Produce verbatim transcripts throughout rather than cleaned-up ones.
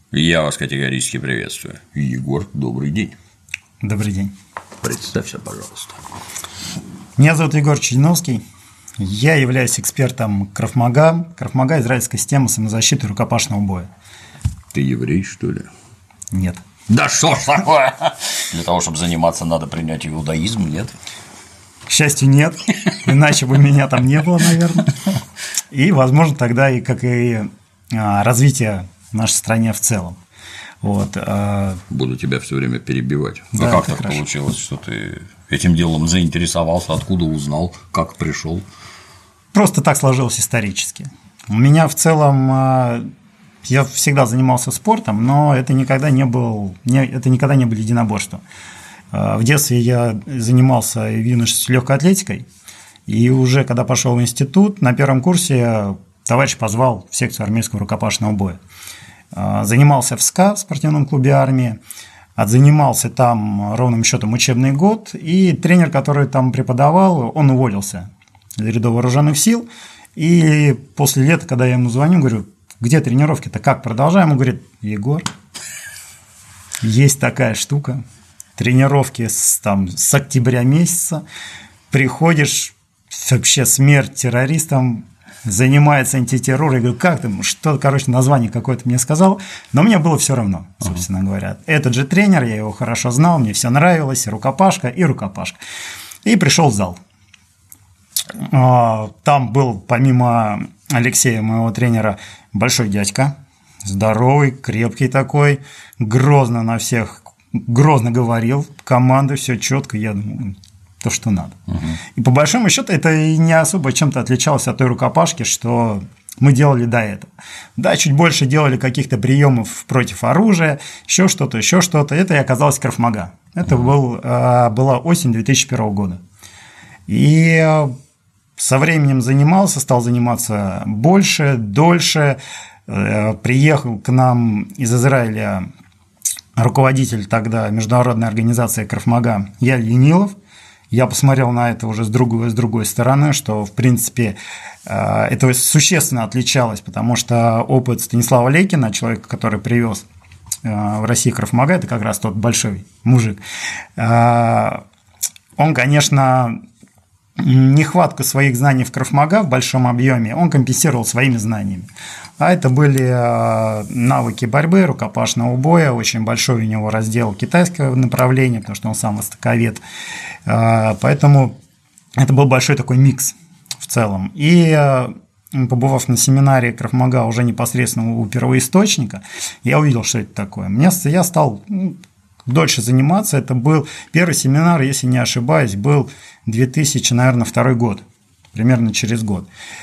Я вас категорически приветствую. Егор, добрый день. Добрый день. Представься, пожалуйста. Меня зовут Егор Чудиновский. Я являюсь экспертом Крав Мага. Крав Мага – израильская система самозащиты и рукопашного боя. Ты еврей, что ли? Нет. Да что ж такое? Для того, чтобы заниматься, надо принять иудаизм, нет? К счастью, нет. Иначе бы меня там не было, наверное. И, возможно, тогда и как и развитие в нашей стране в целом. Вот. Буду тебя все время перебивать. Да, а как так хорошо. получилось, что ты этим делом заинтересовался, откуда узнал, как пришел? Просто так сложилось исторически. У меня в целом я всегда занимался спортом, но это никогда не был, это никогда не были единоборства. В детстве я занимался в юношестве легкой атлетикой, и уже когда пошел в институт, на первом курсе товарищ позвал в секцию армейского рукопашного боя. Занимался в СКА, в спортивном клубе армии, отзанимался там ровным счетом учебный год, и тренер, который там преподавал, он уволился из рядов вооруженных сил, и после лета, когда я ему звоню, говорю: где тренировки-то, как продолжаем? Он говорит: Егор, есть такая штука, тренировки с, там, с октября месяца, приходишь, вообще смерть террористам, занимается антитеррором. Я говорю: как там, что, короче, название какое-то мне сказал, но мне было все равно, собственно uh-huh. говоря. Этот же тренер, я его хорошо знал, мне все нравилось, и рукопашка, и рукопашка. И пришел в зал. Там был, помимо Алексея, моего тренера, большой дядька, здоровый, крепкий такой, грозно на всех, грозно говорил, команды, все четко, я думаю, то, что надо. Угу. И по большому счету это и не особо чем-то отличалось от той рукопашки, что мы делали до этого. Да, чуть больше делали каких-то приемов против оружия, еще что-то, еще что-то. Это и оказалось Крав Мага. Это угу. был, была осень две тысячи первого года. И со временем занимался, стал заниматься больше, дольше. Приехал к нам из Израиля руководитель тогда международной организации Крав Мага Яль Янилов. Я посмотрел на это уже с другой, с другой стороны, что, в принципе, это существенно отличалось, потому что опыт Станислава Лейкина, человека, который привез в Россию Крав Мага, это как раз тот большой мужик, он, конечно, нехватку своих знаний в Крав Мага в большом объеме он компенсировал своими знаниями. А это были навыки борьбы, рукопашного боя, очень большой у него раздел китайского направления, потому что он сам востоковед. Поэтому это был большой такой микс в целом. И побывав на семинаре Крав Мага уже непосредственно у первоисточника, я увидел, что это такое. Я стал дольше заниматься. Это был первый семинар, если не ошибаюсь, был две тысячи, наверное, второй год, примерно через год.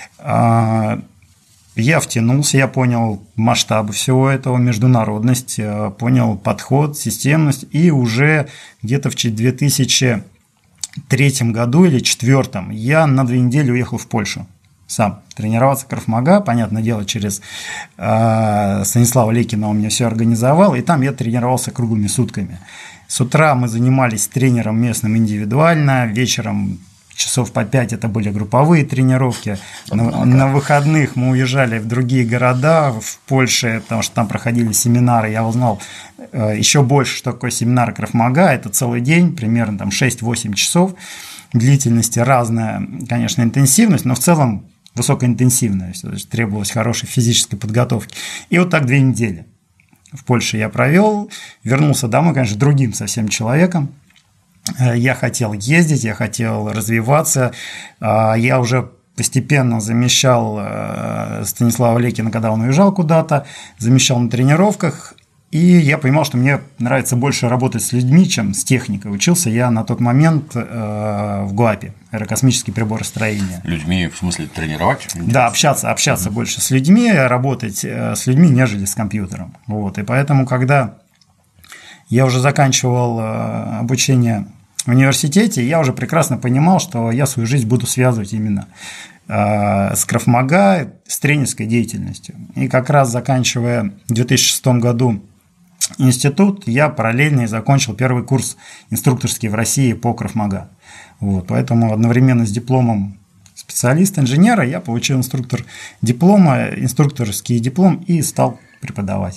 Я втянулся, я понял масштабы всего этого, международность, понял подход, системность, и уже где-то в две тысячи третьем году или две тысячи четвёртом я на две недели уехал в Польшу сам тренироваться Крав Мага, понятное дело, через э, Станислава Лейкина он мне все организовал, и там я тренировался круглыми сутками. С утра мы занимались с тренером местным индивидуально, вечером часов по пять это были групповые тренировки. На, на выходных мы уезжали в другие города, в Польше, потому что там проходили семинары. Я узнал э, еще больше, что такое семинар Крав Мага. Это целый день, примерно там шесть-восемь часов. Длительности разная, конечно, интенсивность, но в целом высокоинтенсивная. То есть требовалось хорошей физической подготовки. И вот так две недели в Польше я провел. Вернулся домой, конечно, другим совсем человеком. Я хотел ездить, я хотел развиваться, я уже постепенно замещал Станислава Лейкина, когда он уезжал куда-то, замещал на тренировках, и я понимал, что мне нравится больше работать с людьми, чем с техникой. Учился я на тот момент в ГУАПе, аэрокосмические приборостроения. Людьми, в смысле, тренировать? Да, общаться, общаться mm-hmm. больше с людьми, работать с людьми, нежели с компьютером. Вот. И поэтому, когда я уже заканчивал обучение в университете, я уже прекрасно понимал, что я свою жизнь буду связывать именно с Крав Мага, с тренерской деятельностью. И как раз заканчивая в две тысячи шестом году институт, я параллельно и закончил первый курс инструкторский в России по Крав Мага. Вот, поэтому одновременно с дипломом специалиста-инженера я получил инструктор диплома, инструкторский диплом и стал преподавать.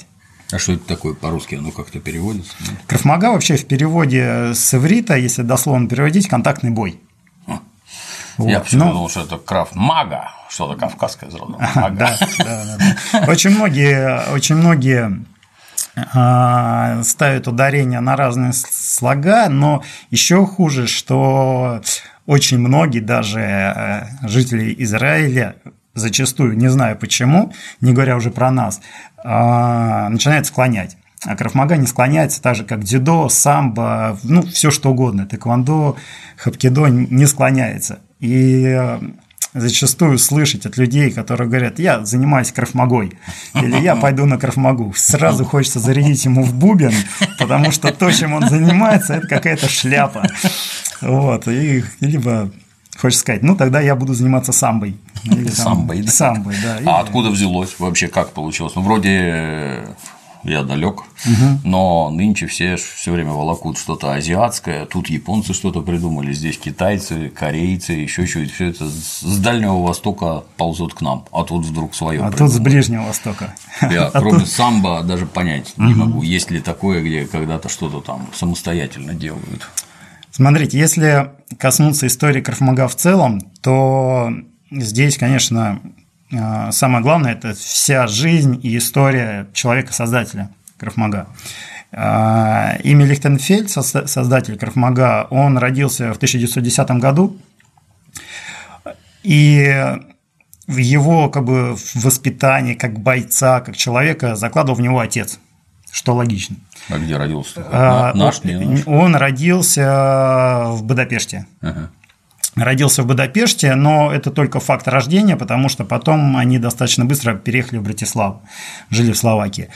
А что это такое по-русски? Оно как-то переводится? Крав Мага вообще в переводе с иврита, если дословно переводить, контактный бой. А. Вот. Я почему-то думал, что это Крав Мага, что-то кавказское из рода. Да, да, да. Очень многие, очень многие ставят ударение на разные слога, но еще хуже, что очень многие даже жители Израиля, зачастую, не знаю почему, не говоря уже про нас, начинают склонять. А Крав Мага не склоняется, так же как дзюдо, самбо, ну, все что угодно, тэквондо, хапкидо не склоняется. И зачастую слышать от людей, которые говорят: я занимаюсь Крав Магой, или я пойду на Крав Магу, сразу хочется зарядить ему в бубен, потому что то, чем он занимается, это какая-то шляпа. Вот, и либо хочешь сказать: ну, тогда я буду заниматься самбой. Или, там, самбой, да. Самбой, да. А или... откуда взялось вообще, как получилось? Ну, вроде я далек, угу. но нынче все все время волокут что-то азиатское, тут японцы что-то придумали, здесь китайцы, корейцы, еще что-то, все это с Дальнего Востока ползут к нам, а тут вдруг свое. А придумали. тут с Ближнего Востока. Я а кроме тут... самбо даже понять угу. не могу, есть ли такое, где когда-то что-то там самостоятельно делают. Смотрите, если коснуться истории Крав Мага в целом, то здесь, конечно, самое главное – это вся жизнь и история человека-создателя Крав Мага. Имя Лихтенфельд, создатель Крав Мага, он родился в тысяча девятьсот десятом году, и в его как бы воспитании как бойца, как человека закладывал в него отец, что логично. А где родился? А, наш, не наш? Он родился в Будапеште. Ага. Родился в Будапеште, но это только факт рождения, потому что потом они достаточно быстро переехали в Братиславу, жили в Словакии.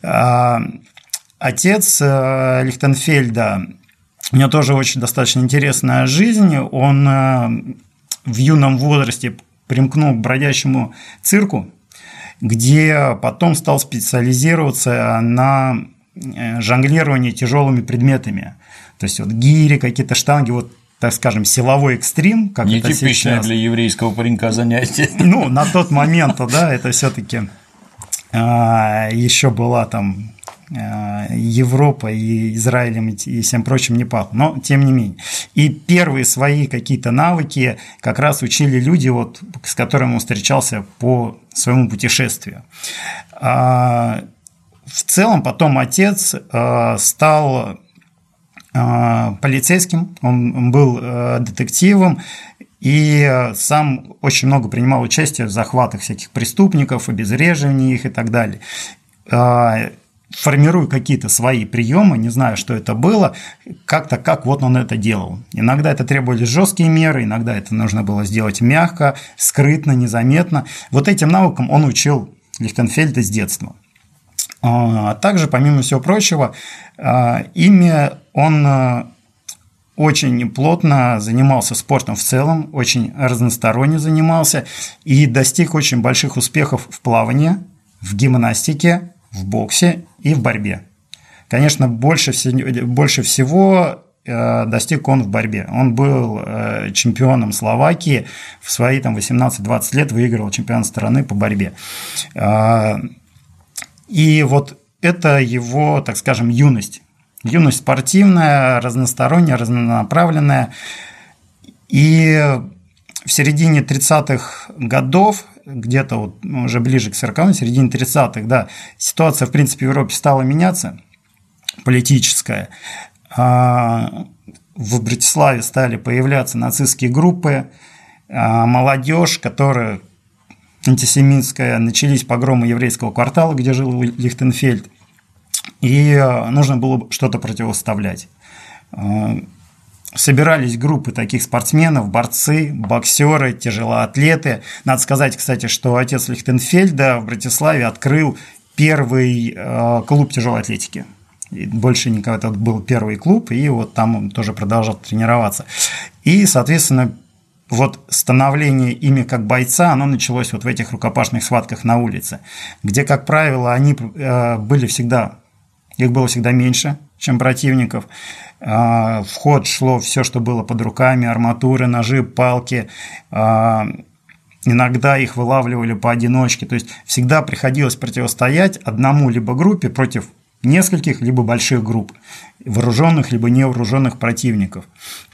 Отец Лихтенфельда, у него тоже очень достаточно интересная жизнь. Он в юном возрасте примкнул к бродячему цирку, где потом стал специализироваться на жонглировании тяжелыми предметами. То есть вот гири, какие-то штанги, вот, так скажем, силовой экстрим, как это сейчас. Нетипичное для еврейского паренька занятие. Ну, на тот момент, да, это все-таки еще была там Европа и Израилем и всем прочим не пахло, но тем не менее. И первые свои какие-то навыки как раз учили люди, вот, с которыми он встречался по своему путешествию. В целом потом отец стал полицейским, он был детективом и сам очень много принимал участие в захватах всяких преступников, обезвреживании их и так далее. Формируя какие-то свои приемы, не знаю, что это было, как-то как вот он это делал. Иногда это требовались жесткие меры, иногда это нужно было сделать мягко, скрытно, незаметно. Вот этим навыкам он учил Лихтенфельда с детства. А также, помимо всего прочего, ими он очень плотно занимался спортом в целом, очень разносторонне занимался и достиг очень больших успехов в плавании, в гимнастике, в боксе и в борьбе. Конечно, больше, больше всего достиг он в борьбе. Он был чемпионом Словакии, в свои там, восемнадцать-двадцать лет выиграл чемпионат страны по борьбе. И вот это его, так скажем, юность. Юность спортивная, разносторонняя, разнонаправленная. И в середине тридцатых годов, где-то вот уже ближе к сороковым, в середине тридцатых, да, ситуация, в принципе, в Европе стала меняться, политическая. В Братиславе стали появляться нацистские группы, молодежь, которая антисемитская, начались погромы еврейского квартала, где жил Лихтенфельд, и нужно было что-то противоставлять. Собирались группы таких спортсменов, борцы, боксеры, тяжелоатлеты. Надо сказать, кстати, что отец Лихтенфельда в Братиславе открыл первый клуб тяжелой атлетики. И больше никогда, это был первый клуб, и вот там он тоже продолжал тренироваться. И, соответственно, вот становление ими как бойца, оно началось вот в этих рукопашных схватках на улице, где, как правило, они были всегда, их было всегда меньше, чем противников. В ход шло все, что было под руками: арматуры, ножи, палки. иногда их вылавливали поодиночке, то есть всегда приходилось противостоять одному либо группе против нескольких, либо больших групп, вооруженных, либо невооруженных противников.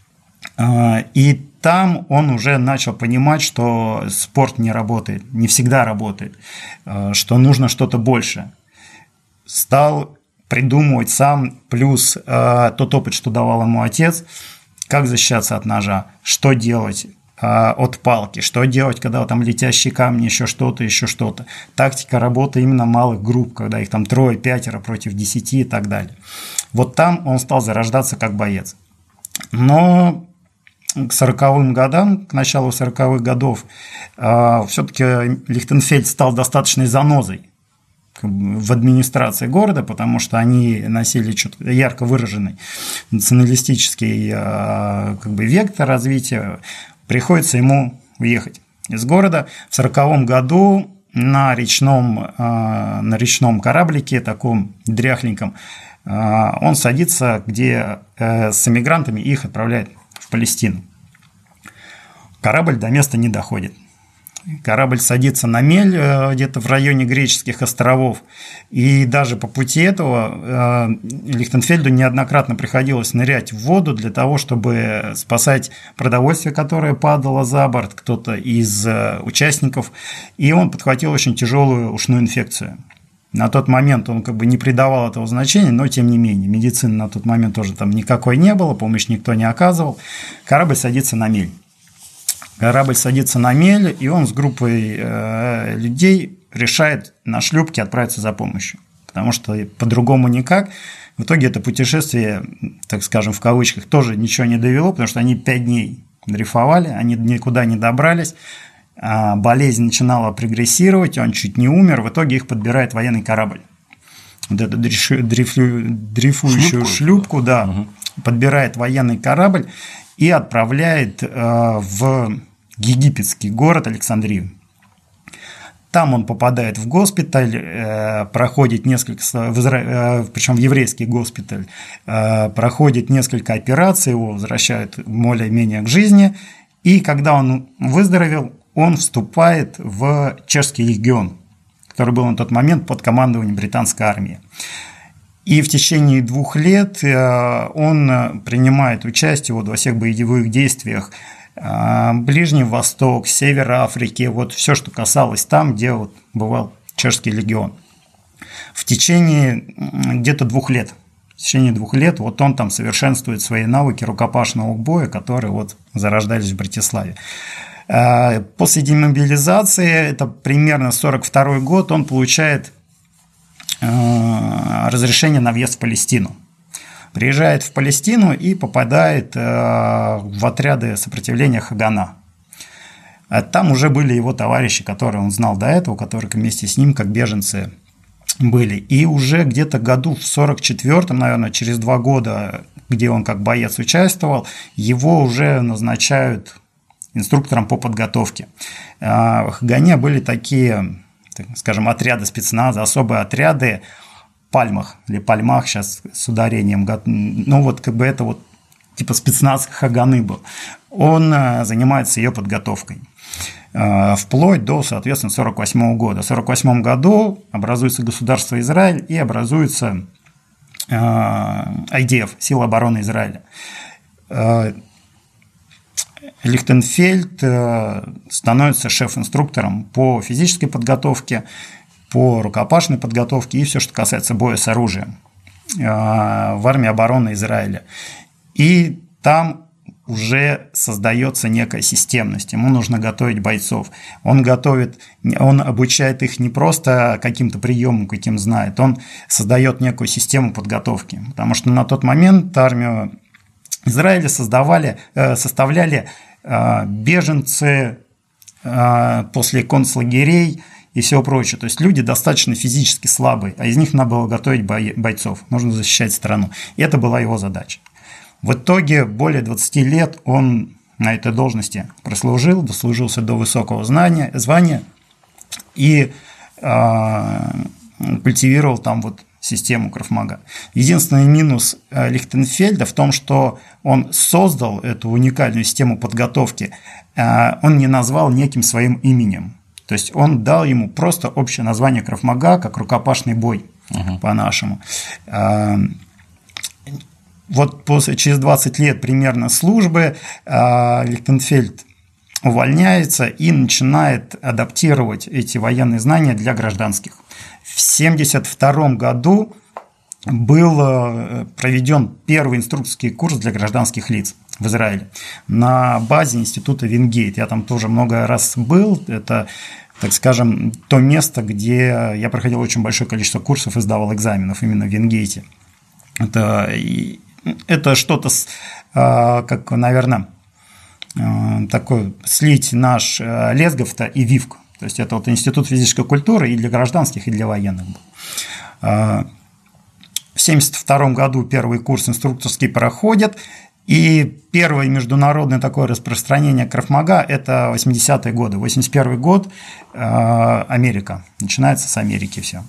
И там он уже начал понимать, что спорт не работает, не всегда работает, что нужно что-то больше. Стал придумывать сам, плюс тот опыт, что давал ему отец, как защищаться от ножа, что делать от палки, что делать, когда там летящие камни, еще что-то, еще что-то. Тактика работы именно малых групп, когда их там трое, пятеро против десяти и так далее. Вот там он стал зарождаться как боец. Но к сороковым годам, к началу сороковых годов, все-таки Лихтенфельд стал достаточной занозой в администрации города, потому что они носили ярко выраженный националистический как бы, вектор развития. Приходится ему уехать из города. В сороковом году на речном, на речном кораблике, таком дряхленьком, он садится, где с эмигрантами их отправляют в Палестину. Корабль до места не доходит. Корабль садится на мель где-то в районе греческих островов, и даже по пути этого Лихтенфельду неоднократно приходилось нырять в воду для того, чтобы спасать продовольствие, которое падало за борт, кто-то из участников, и он подхватил очень тяжелую ушную инфекцию. На тот момент он как бы не придавал этого значения, но тем не менее, медицины на тот момент тоже там никакой не было, помощь никто не оказывал. Корабль садится на мель. Корабль садится на мель, и он с группой э, людей решает на шлюпке отправиться за помощью. Потому что по-другому никак. В итоге это путешествие, так скажем, в кавычках, тоже ничего не довело, потому что они пять дней дрейфовали, они никуда не добрались. А болезнь начинала прогрессировать, он чуть не умер. В итоге их подбирает военный корабль. Вот эту дрейфу, дрейфующую шлюпку, шлюпку да, угу. подбирает военный корабль и отправляет э, в египетский город Александрию. Там он попадает в госпиталь, э, проходит несколько, в Изра... э, причем в еврейский госпиталь, э, проходит несколько операций, его возвращают более-менее к жизни, и когда он выздоровел, он вступает в чешский легион, который был на тот момент под командованием британской армии. И в течение двух лет он принимает участие вот во всех боевых действиях. Ближний Восток, Север Африки, вот все, что касалось там, где вот бывал чешский легион. В течение где-то двух лет, в течение двух лет вот он там совершенствует свои навыки рукопашного боя, которые вот зарождались в Братиславе. После демобилизации, это примерно сорок второй год, он получает разрешение на въезд в Палестину. Приезжает в Палестину и попадает в отряды сопротивления Хагана. Там уже были его товарищи, которые он знал до этого, которые вместе с ним как беженцы были. И уже где-то году в сорок четвёртом, наверное, через два года, где он как боец участвовал, его уже назначают инструктором по подготовке. В Хагане были такие, так скажем, отряды спецназа, особые отряды, Пальмах или Пальмах, сейчас с ударением, ну вот как бы это вот типа спецназ Хаганы был. Он занимается ее подготовкой вплоть до, соответственно, сорок восьмого года. В сорок восьмом году образуется государство Израиль и образуется ай ди эф, Сила обороны Израиля. Лихтенфельд становится шеф-инструктором по физической подготовке, по рукопашной подготовке и все, что касается боя с оружием в армии обороны Израиля. И там уже создается некая системность, ему нужно готовить бойцов. Он готовит, он обучает их не просто каким-то приемам, каким знает, он создает некую систему подготовки, потому что на тот момент армию Израиля создавали, составляли беженцы после концлагерей и все прочее. То есть люди достаточно физически слабые, а из них надо было готовить бойцов, нужно защищать страну. И это была его задача. В итоге более двадцати лет он на этой должности прослужил, дослужился до высокого знания, звания и э, культивировал там вот систему Крав-Мага. Единственный минус Лихтенфельда в том, что он создал эту уникальную систему подготовки, он не назвал неким своим именем. То есть он дал ему просто общее название Крав-Мага, как рукопашный бой, uh-huh. по-нашему. Вот после, через двадцать лет примерно службы Лихтенфельд увольняется и начинает адаптировать эти военные знания для гражданских. В семьдесят втором году был проведен первый инструкторский курс для гражданских лиц в Израиле на базе института Вингейт. Я там тоже много раз был. Это, так скажем, то место, где я проходил очень большое количество курсов и сдавал экзаменов именно в Вингейте. Это, это что-то, как, наверное, такой слить наш Лесгов-то и Вивку. То есть это вот институт физической культуры и для гражданских, и для военных был. В семьдесят втором году первый курс инструкторский проходит, и первое международное такое распространение Крав-Мага – это восьмидесятые годы. восемьдесят первый год, Америка. Начинается с Америки все.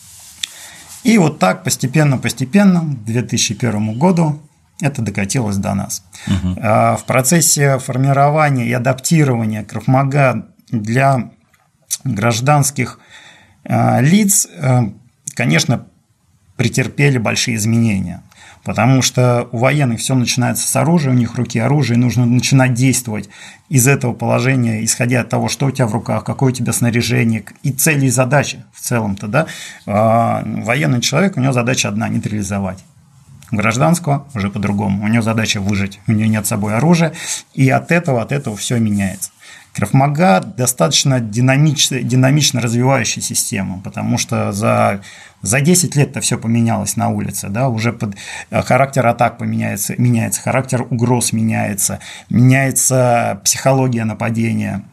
И вот так постепенно-постепенно к две тысячи первому году это докатилось до нас. Угу. В процессе формирования и адаптирования Крав-Мага для гражданских лиц, конечно, претерпели большие изменения, потому что у военных все начинается с оружия, у них руки оружия, и нужно начинать действовать из этого положения, исходя от того, что у тебя в руках, какое у тебя снаряжение и цели и задачи в целом-то, да. Военный человек, у него задача одна – нейтрализовать. У гражданского уже по-другому, у него задача выжить, у него нет с собой оружия, и от этого, от этого все меняется. Крав-Мага достаточно динамично, динамично развивающая система, потому что за, за десять лет-то все поменялось на улице, да, уже под, характер атак поменяется, меняется, характер угроз меняется, меняется психология нападения,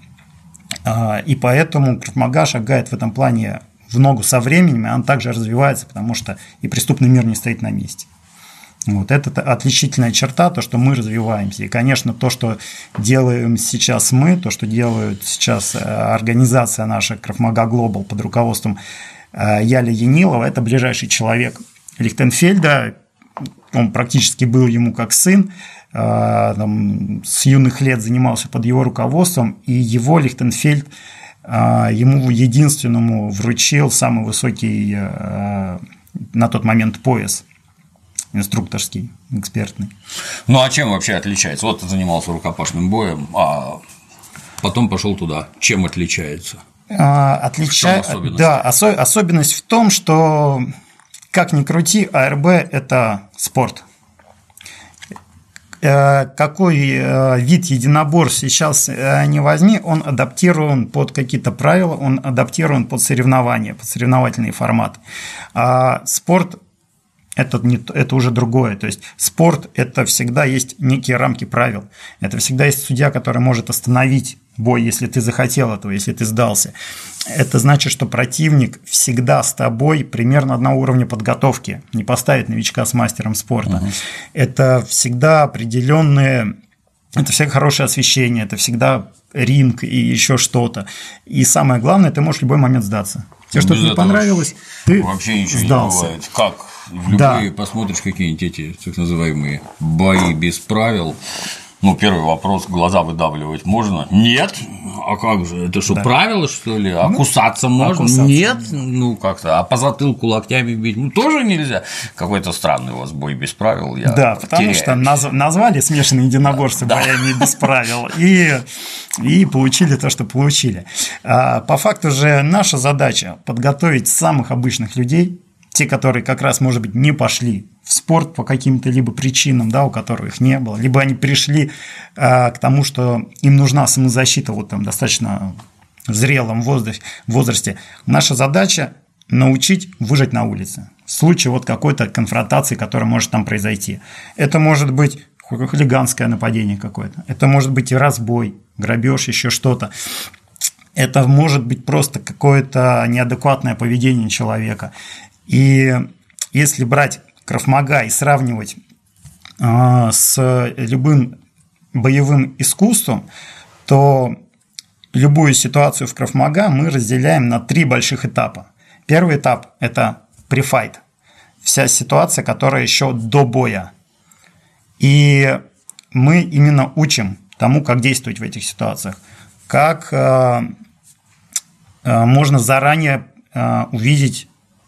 и поэтому Крав-Мага шагает в этом плане в ногу со временем, и он также развивается, потому что и преступный мир не стоит на месте. Вот это отличительная черта, то, что мы развиваемся. И, конечно, то, что делаем сейчас мы, то, что делают сейчас организация наша Крав-Мага Global под руководством Яли Янилова, это ближайший человек Лихтенфельда. Он практически был ему как сын, там, с юных лет занимался под его руководством, и его Лихтенфельд ему единственному вручил самый высокий на тот момент пояс. Инструкторский, экспертный. Ну а чем вообще отличается? Вот ты занимался рукопашным боем, а потом пошел туда. Чем отличается? А, отличается. Да, осо- особенность в том, что как ни крути, АРБ – это спорт. Какой вид единоборств сейчас не возьми, он адаптирован под какие-то правила, он адаптирован под соревнования, под соревновательный формат. А спорт Это, не, это уже другое. То есть спорт – это всегда есть некие рамки правил. Это всегда есть судья, который может остановить бой, если ты захотел этого, если ты сдался. Это значит, что противник всегда с тобой примерно одного уровня подготовки, не поставит новичка с мастером спорта. Uh-huh. Это всегда определенные, это всегда хорошее освещение, это всегда ринг и еще что-то. И самое главное, ты можешь в любой момент сдаться. Тебе что-то не понравилось, ты вообще ничего сдался. Не бывает. Как? В любые, да. Посмотришь какие-нибудь эти так называемые бои без правил. Ну, первый вопрос: глаза выдавливать можно? Нет. А как же? Это что, да. правила, что ли? А ну, кусаться можно? А кусаться. Нет. Ну, как-то. А по затылку локтями бить? Ну, тоже нельзя. Какой-то странный у вас бой без правил. Я да, потому теряюсь. Что наз... назвали смешанные единоборства да. боями без правил и... и получили то, что получили. По факту же наша задача – подготовить самых обычных людей, те, которые как раз, может быть, не пошли в спорт по каким-то либо причинам, да, у которых их не было, либо они пришли а, к тому, что им нужна самозащита вот там достаточно в зрелом возрасте, возрасте. Наша задача – научить выжить на улице в случае вот какой-то конфронтации, которая может там произойти. Это может быть хулиганское нападение какое-то, это может быть и разбой, грабеж, еще что-то. Это может быть просто какое-то неадекватное поведение человека. И если брать Крав-Мага и сравнивать э, с любым боевым искусством, то любую ситуацию в Крав-Мага мы разделяем на три больших этапа. Первый этап – это префайт. вся ситуация, которая еще до боя. И мы именно учим тому, как действовать в этих ситуациях, как э, э, можно заранее э, увидеть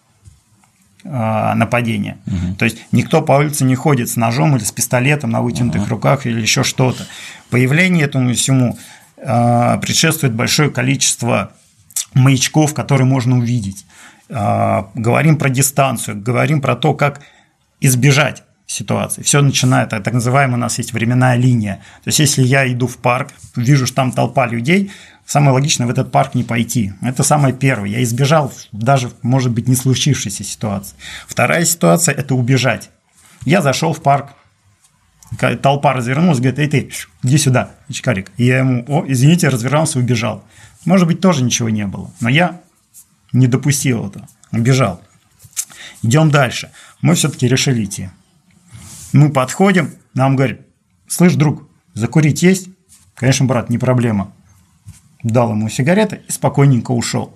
э, нападение. Угу. То есть никто по улице не ходит с ножом или с пистолетом на вытянутых угу. руках или еще что-то. Появление этому всему э, предшествует большое количество маячков, которые можно увидеть. Э, говорим про дистанцию, говорим про то, как избежать ситуации. Все начинает, так называемая у нас есть временная линия. То есть, если я иду в парк, вижу, что там толпа людей, самое логичное в этот парк не пойти. Это самое первое. Я избежал даже, может быть, не случившейся ситуации. Вторая ситуация – это убежать. Я зашел в парк, толпа развернулась, говорит: эй, ты, иди сюда, очкарик. И я ему: о, извините, развернулся, убежал. Может быть, тоже ничего не было, но я не допустил этого, убежал. Идем дальше. Мы все-таки решили идти. Мы подходим, нам говорят: слышь, друг, закурить есть? Конечно, брат, не проблема. Дал ему сигареты и спокойненько ушел.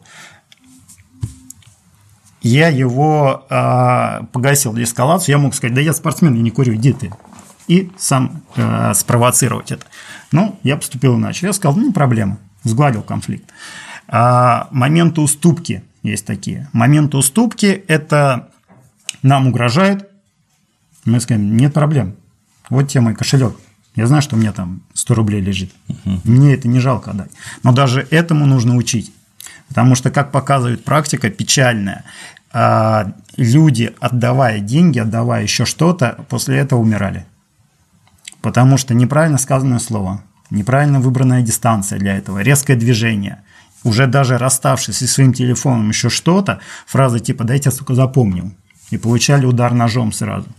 Я его э, погасил деэскалацию, я мог сказать: да я спортсмен, я не курю, иди ты. И сам э, спровоцировать это. Но я поступил иначе. Я сказал: ну, не проблема, сгладил конфликт. А моменты уступки есть такие. Моменты уступки – это нам угрожают. Мы скажем: нет проблем, вот тебе мой кошелек, я знаю, что у меня там сто рублей лежит, uh-huh. мне это не жалко отдать. Но даже этому нужно учить, потому что, как показывает практика печальная, люди, отдавая деньги, отдавая еще что-то, после этого умирали. Потому что неправильно сказанное слово, неправильно выбранная дистанция для этого, резкое движение, уже даже расставшись со своим телефоном, еще что-то, фраза типа: да я тебя, сука, запомнил, и получали удар ножом сразу.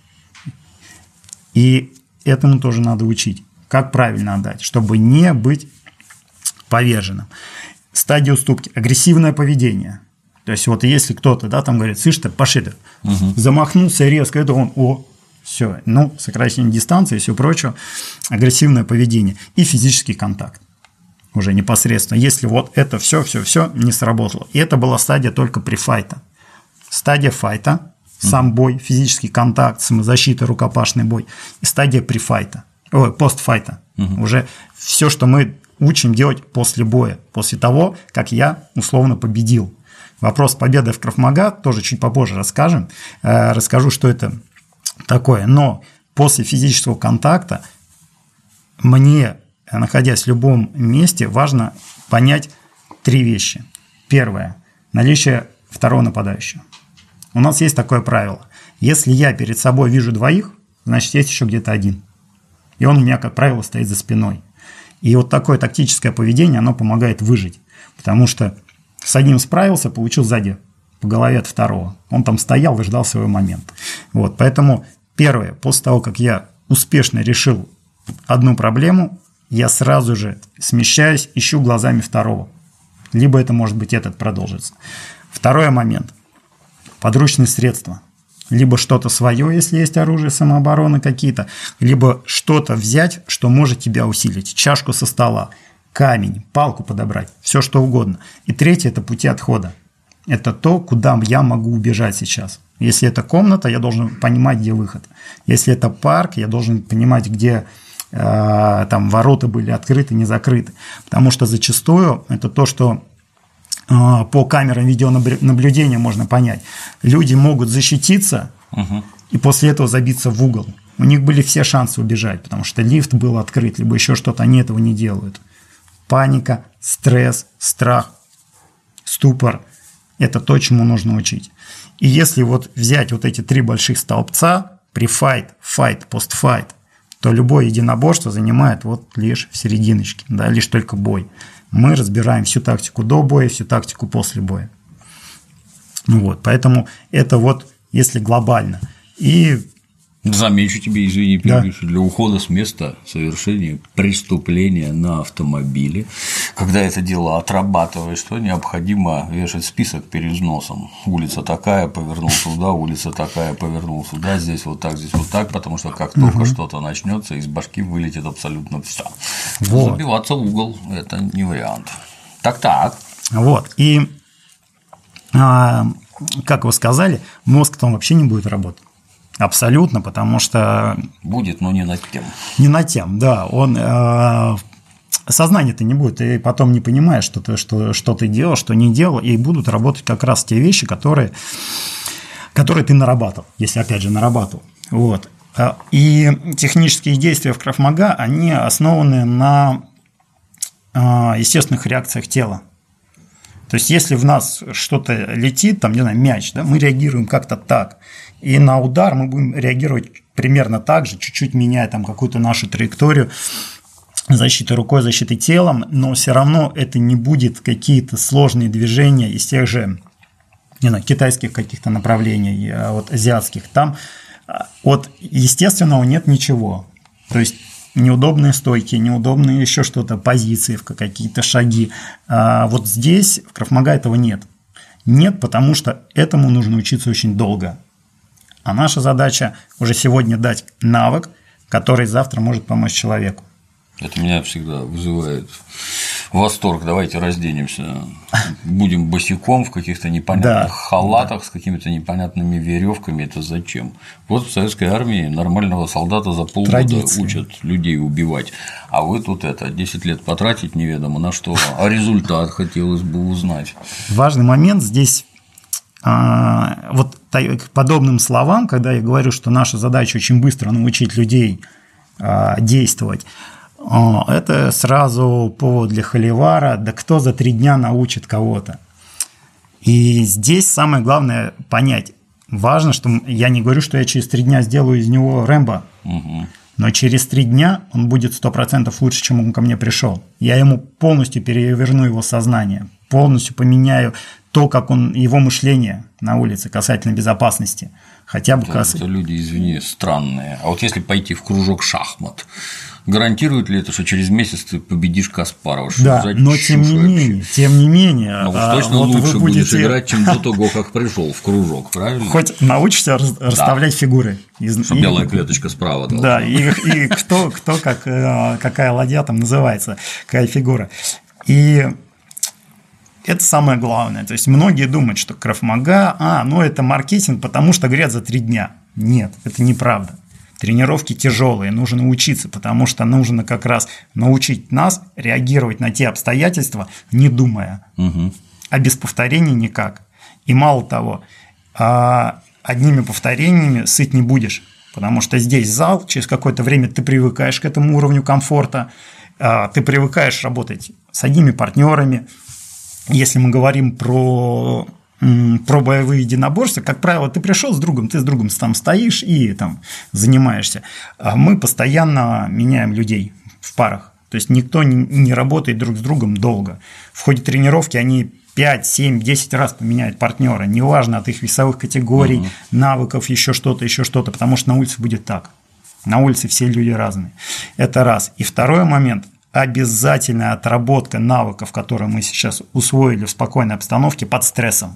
И этому тоже надо учить, как правильно отдать, чтобы не быть поверженным. Стадия уступки – агрессивное поведение. То есть, вот если кто-то, да, там говорит: слышь ты, пошли ты, угу. замахнулся резко, это он, о, все, ну, сокращение дистанции и все прочее, агрессивное поведение и физический контакт уже непосредственно, если вот это все, все, все не сработало. И это была стадия только при файте. Стадия файта – сам бой, физический контакт, самозащита, рукопашный бой. И стадия префайта, ой, постфайта. Угу. Уже все, что мы учим делать после боя, после того, как я условно победил. Вопрос победы в Крав-Мага тоже чуть попозже расскажем. Расскажу, что это такое. Но после физического контакта мне, находясь в любом месте, важно понять три вещи. Первое – наличие второго нападающего. У нас есть такое правило. Если я перед собой вижу двоих, значит, есть еще где-то один. И он у меня, как правило, стоит за спиной. И вот такое тактическое поведение, оно помогает выжить. Потому что с одним справился, получил сзади по голове от второго. Он там стоял и ждал своего момента. Вот, поэтому первое, после того, как я успешно решил одну проблему, я сразу же смещаюсь, ищу глазами второго. Либо это, может быть, этот продолжится. Второй момент. Подручные средства. Либо что-то свое, если есть оружие самообороны какие-то, либо что-то взять, что может тебя усилить. Чашку со стола, камень, палку подобрать, все что угодно. И третье – это пути отхода. Это то, куда я могу убежать сейчас. Если это комната, я должен понимать, где выход. Если это парк, я должен понимать, где э, там ворота были открыты, не закрыты. Потому что зачастую это то, что по камерам видеонаблюдения можно понять. Люди могут защититься угу. и после этого забиться в угол. У них были все шансы убежать, потому что лифт был открыт, либо еще что-то, они этого не делают. Паника, стресс, страх, ступор – это то, чему нужно учить. И если вот взять вот эти три больших столбца, префайт, файт, постфайт, то любое единоборство занимает вот лишь в серединочке, да, лишь только бой. Мы разбираем всю тактику до боя, всю тактику после боя. Вот, поэтому это вот если глобально. И замечу тебе, извини, перебью, да. Для ухода с места совершения преступления на автомобиле, когда это дело отрабатываешь, то необходимо вешать список перед носом. Улица такая, повернул туда, улица такая, повернул сюда, здесь вот так, здесь вот так, потому что как только угу. что-то начнется, из башки вылетит абсолютно все. Вот. Забиваться в угол – это не вариант. Так-так. Вот. И а, как вы сказали, мозг там вообще не будет работать. Абсолютно, потому что… Будет, но не над тем. Не над тем, да. Он… Э, сознания-то не будет, и потом не понимаешь, что ты, что, что ты делал, что не делал, и будут работать как раз те вещи, которые, которые ты нарабатывал, если, опять же, нарабатывал. Вот. И технические действия в Крав Мага, они основаны на естественных реакциях тела. То есть, если в нас что-то летит, там, не знаю, мяч, да, мы реагируем как-то так, и на удар мы будем реагировать примерно так же, чуть-чуть меняя там какую-то нашу траекторию защиты рукой, защиты телом, но все равно это не будет какие-то сложные движения из тех же, не знаю, китайских каких-то направлений, вот азиатских. Там от естественного нет ничего. То есть неудобные стойки, неудобные еще что-то, позиции, какие-то шаги. А вот здесь в Крав Мага этого нет. Нет, потому что этому нужно учиться очень долго. А наша задача уже сегодня дать навык, который завтра может помочь человеку. Это меня всегда вызывает восторг. Давайте разденемся, будем босиком в каких-то непонятных да, халатах да. с какими-то непонятными веревками. Это зачем? Вот в советской армии нормального солдата за полгода Традиции. учат людей убивать, а вы тут это десять лет потратить неведомо на что, а результат хотелось бы узнать. Важный момент здесь. Вот к подобным словам, когда я говорю, что наша задача очень быстро научить людей действовать, это сразу повод для холивара, да кто за три дня научит кого-то. И здесь самое главное понять. Важно, что я не говорю, что я через три дня сделаю из него Рэмбо, угу. но через три дня он будет сто процентов лучше, чем он ко мне пришел. Я ему полностью переверну его сознание, полностью поменяю то, как он, его мышление на улице касательно безопасности. Хотя бы да, кас... Это люди, извини, странные. А вот если пойти в кружок шахмат, гарантирует ли это, что через месяц ты победишь Каспарова? Что да, но тем не менее, тем не менее, ну, а, точно вот лучше будете... будешь играть, чем до того, как пришел в кружок, правильно? Хоть научишься расставлять да. фигуры. Чтобы и... белая клеточка справа. Должна. Да, и, и кто, кто как, какая ладья там называется, какая фигура. И это самое главное. То есть многие думают, что Крав Мага, а, ну это маркетинг, потому что говорят за три дня. Нет, это неправда. Тренировки тяжелые, нужно учиться, потому что нужно как раз научить нас реагировать на те обстоятельства, не думая, угу. а без повторений никак. И мало того, одними повторениями сыт не будешь, потому что здесь зал, через какое-то время ты привыкаешь к этому уровню комфорта, ты привыкаешь работать с одними партнерами. Если мы говорим про, про боевые единоборства, как правило, ты пришел с другом, ты с другом там стоишь и там занимаешься. А мы постоянно меняем людей в парах. То есть никто не работает друг с другом долго. В ходе тренировки они пять, семь, десять раз поменяют партнера, неважно от их весовых категорий, угу. навыков, еще что-то, еще что-то, потому что на улице будет так. На улице все люди разные. Это раз. И второй момент – обязательная отработка навыков, которые мы сейчас усвоили в спокойной обстановке под стрессом.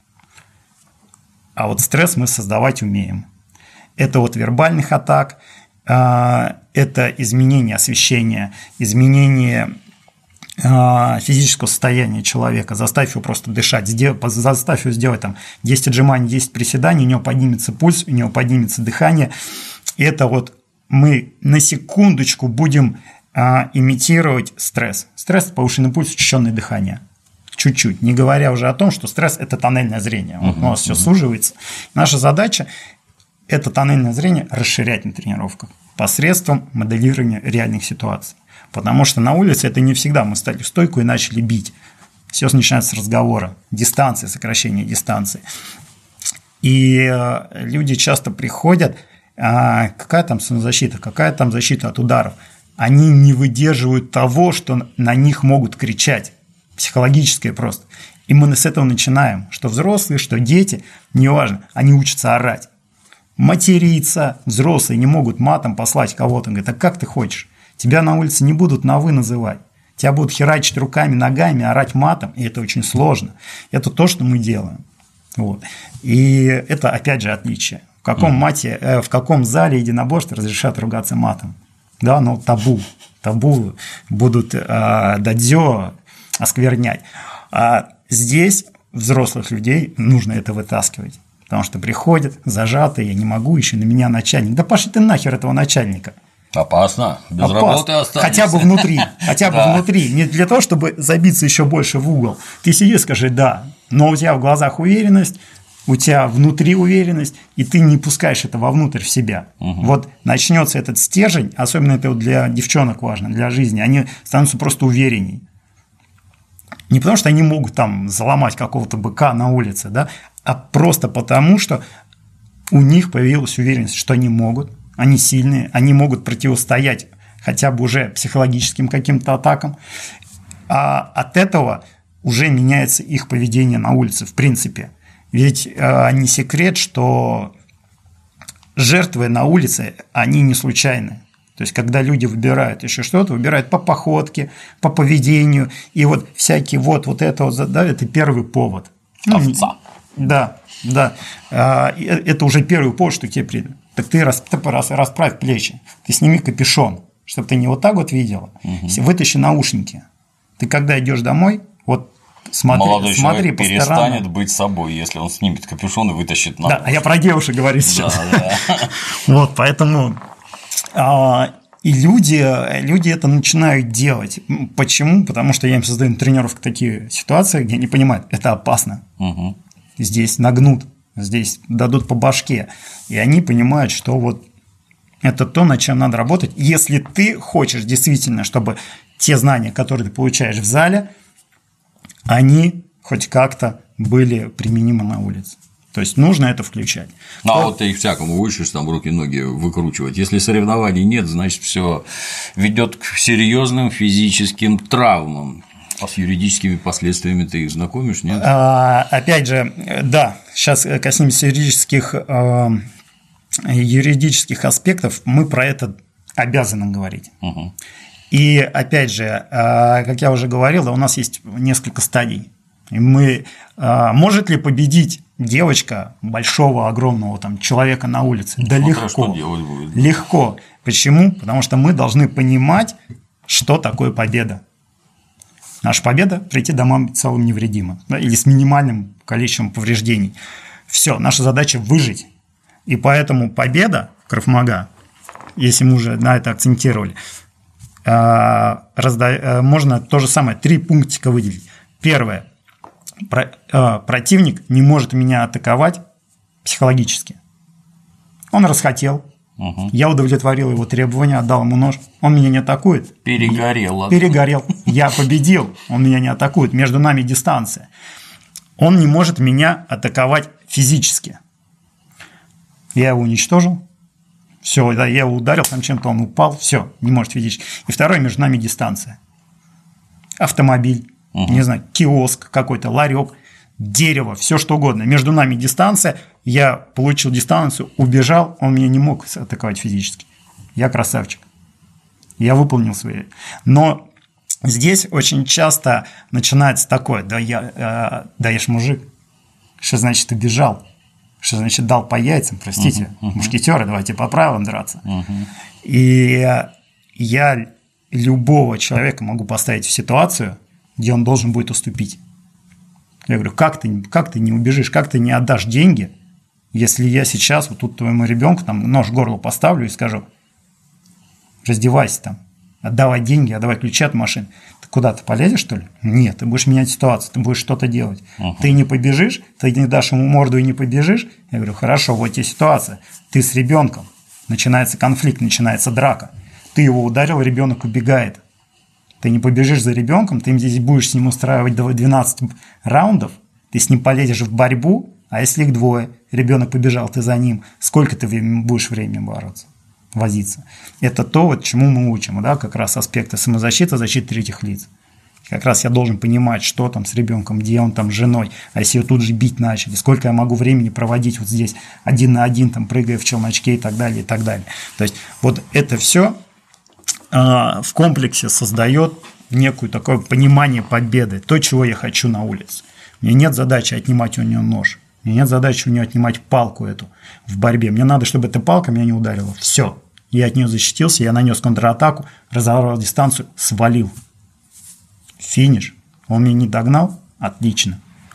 А вот стресс мы создавать умеем. Это от вербальных атак, это изменение освещения, изменение физического состояния человека, заставь его просто дышать, заставь его сделать там десять отжиманий, десять приседаний, у него поднимется пульс, у него поднимется дыхание. И это вот мы на секундочку будем а, имитировать стресс. Стресс – повышенный пульс, учащенное дыхание. Чуть-чуть, не говоря уже о том, что стресс – это тоннельное зрение. Вот uh-huh, у нас uh-huh. все суживается. Наша задача – это тоннельное зрение расширять на тренировках посредством моделирования реальных ситуаций. Потому что на улице это не всегда. Мы стали в стойку и начали бить. Все начинается с разговора, дистанции, сокращение дистанции. И люди часто приходят, а какая там самозащита, какая там защита от ударов. Они не выдерживают того, что на них могут кричать. Психологическое просто. И мы с этого начинаем, что взрослые, что дети, неважно, они учатся орать. Материться, взрослые не могут матом послать кого-то. Говорят, а как ты хочешь? Тебя на улице не будут на «вы» называть. Тебя будут херачить руками, ногами, орать матом, и это очень сложно. Это то, что мы делаем. Вот. И это, опять же, отличие. В каком, мате, э, в каком зале единоборств разрешат ругаться матом? Да, ну табу. Табу будут э, дадзё осквернять. А здесь взрослых людей нужно это вытаскивать. Потому что приходят, зажатые, я не могу, еще на меня начальник. Да пошли ты нахер этого начальника. Опасно, без Опасно. работы останешься. Хотя бы внутри, хотя бы внутри, не для того, чтобы забиться еще больше в угол. Ты сиди и скажи «да», но у тебя в глазах уверенность, у тебя внутри уверенность, и ты не пускаешь это вовнутрь в себя. Угу. Вот начнется этот стержень, особенно это для девчонок важно, для жизни, они становятся просто уверенней. Не потому, что они могут там заломать какого-то быка на улице, да, а просто потому, что у них появилась уверенность, что они могут, они сильные, они могут противостоять хотя бы уже психологическим каким-то атакам, а от этого уже меняется их поведение на улице, в принципе. Ведь э, не секрет, что жертвы на улице, они не случайны. То есть, когда люди выбирают еще что-то, выбирают по походке, по поведению, и вот всякий вот, вот это вот, да, это первый повод. Овца. Да, да. Это уже первый повод, что к тебе придут. Так ты расправь плечи, ты сними капюшон, чтобы ты не вот так вот видела. Угу. Вытащи наушники. Ты когда идешь домой, вот смотри, молодой смотри человек по перестанет сторонам. Быть собой, если он снимет капюшон и вытащит наушники. Да, а я про девушек говорю сейчас. Да, да. Вот, поэтому и люди, люди это начинают делать. Почему? Потому что я им создаю на тренировках такие ситуации, где они понимают, это опасно. Угу. Здесь нагнут, здесь дадут по башке. И они понимают, что вот это то, над чем надо работать. Если ты хочешь действительно, чтобы те знания, которые ты получаешь в зале, они хоть как-то были применимы на улице. То есть нужно это включать. Ну, а вот ты их всякому учишь, там руки-ноги выкручивать. Если соревнований нет, значит, все ведет к серьезным физическим травмам. А с юридическими последствиями ты их знакомишь, нет? А, опять же, да, сейчас коснемся юридических, э, юридических аспектов, мы про это обязаны говорить. Угу. И опять же, э, как я уже говорил, да, у нас есть несколько стадий. И мы, э, может ли победить девочка большого, огромного там, человека на улице? Да смотря легко. Что делать будет. Легко. Почему? Потому что мы должны понимать, что такое победа. Наша победа – прийти домой целым невредимым, да, или с минимальным количеством повреждений. Все, наша задача – выжить. И поэтому победа Крав Мага, если мы уже на это акцентировали, разда... можно то же самое, три пунктика выделить. Первое. Противник не может меня атаковать психологически. Он расхотел. Угу. Я удовлетворил его требования, отдал ему нож. Он меня не атакует. Перегорел. Перегорел. Я победил. Он меня не атакует. Между нами дистанция. Он не может меня атаковать физически. Я его уничтожил. Все, да, я его ударил, там чем-то он упал. Все, не может физически. И второе, между нами дистанция. Автомобиль, угу. не знаю, киоск какой-то, ларек, дерево, все что угодно. Между нами дистанция. Я получил дистанцию, убежал, он меня не мог атаковать физически. Я красавчик. Я выполнил свои. Но здесь очень часто начинается такое, да я, э, да я ж мужик. Что значит убежал? Что значит дал по яйцам? Простите, uh-huh, uh-huh. мушкетеры, давайте по правилам драться. Uh-huh. И я любого человека могу поставить в ситуацию, где он должен будет уступить. Я говорю, как ты, как ты не убежишь, как ты не отдашь деньги, если я сейчас вот тут твоему ребенку там нож в горло поставлю и скажу, раздевайся там, отдавай деньги, отдавай ключи от машины. Ты куда, ты полезешь, что ли? Нет, ты будешь менять ситуацию, ты будешь что-то делать. Uh-huh. Ты не побежишь, ты не дашь ему морду и не побежишь. Я говорю, хорошо, вот тебе ситуация. Ты с ребенком, начинается конфликт, начинается драка. Ты его ударил, ребенок убегает. Ты не побежишь за ребенком, ты здесь будешь с ним устраивать двенадцать раундов, ты с ним полезешь в борьбу, а если их двое, ребенок побежал, ты за ним, сколько ты будешь времени бороться, возиться? Это то, вот, чему мы учим, да, как раз аспекты самозащиты, защиты третьих лиц. Как раз я должен понимать, что там с ребенком, где он там с женой, а если его тут же бить начали, сколько я могу времени проводить вот здесь один на один, там, прыгая в челночке и так далее, и так далее. То есть вот это все э, в комплексе создает некое такое понимание победы, то, чего я хочу на улице. У меня нет задачи отнимать у него нож. У меня нет задачи у нее отнимать палку эту в борьбе. Мне надо, чтобы эта палка меня не ударила. Все. Я от нее защитился, я нанес контратаку, разорвал дистанцию, свалил. Финиш. Он меня не догнал? Отлично.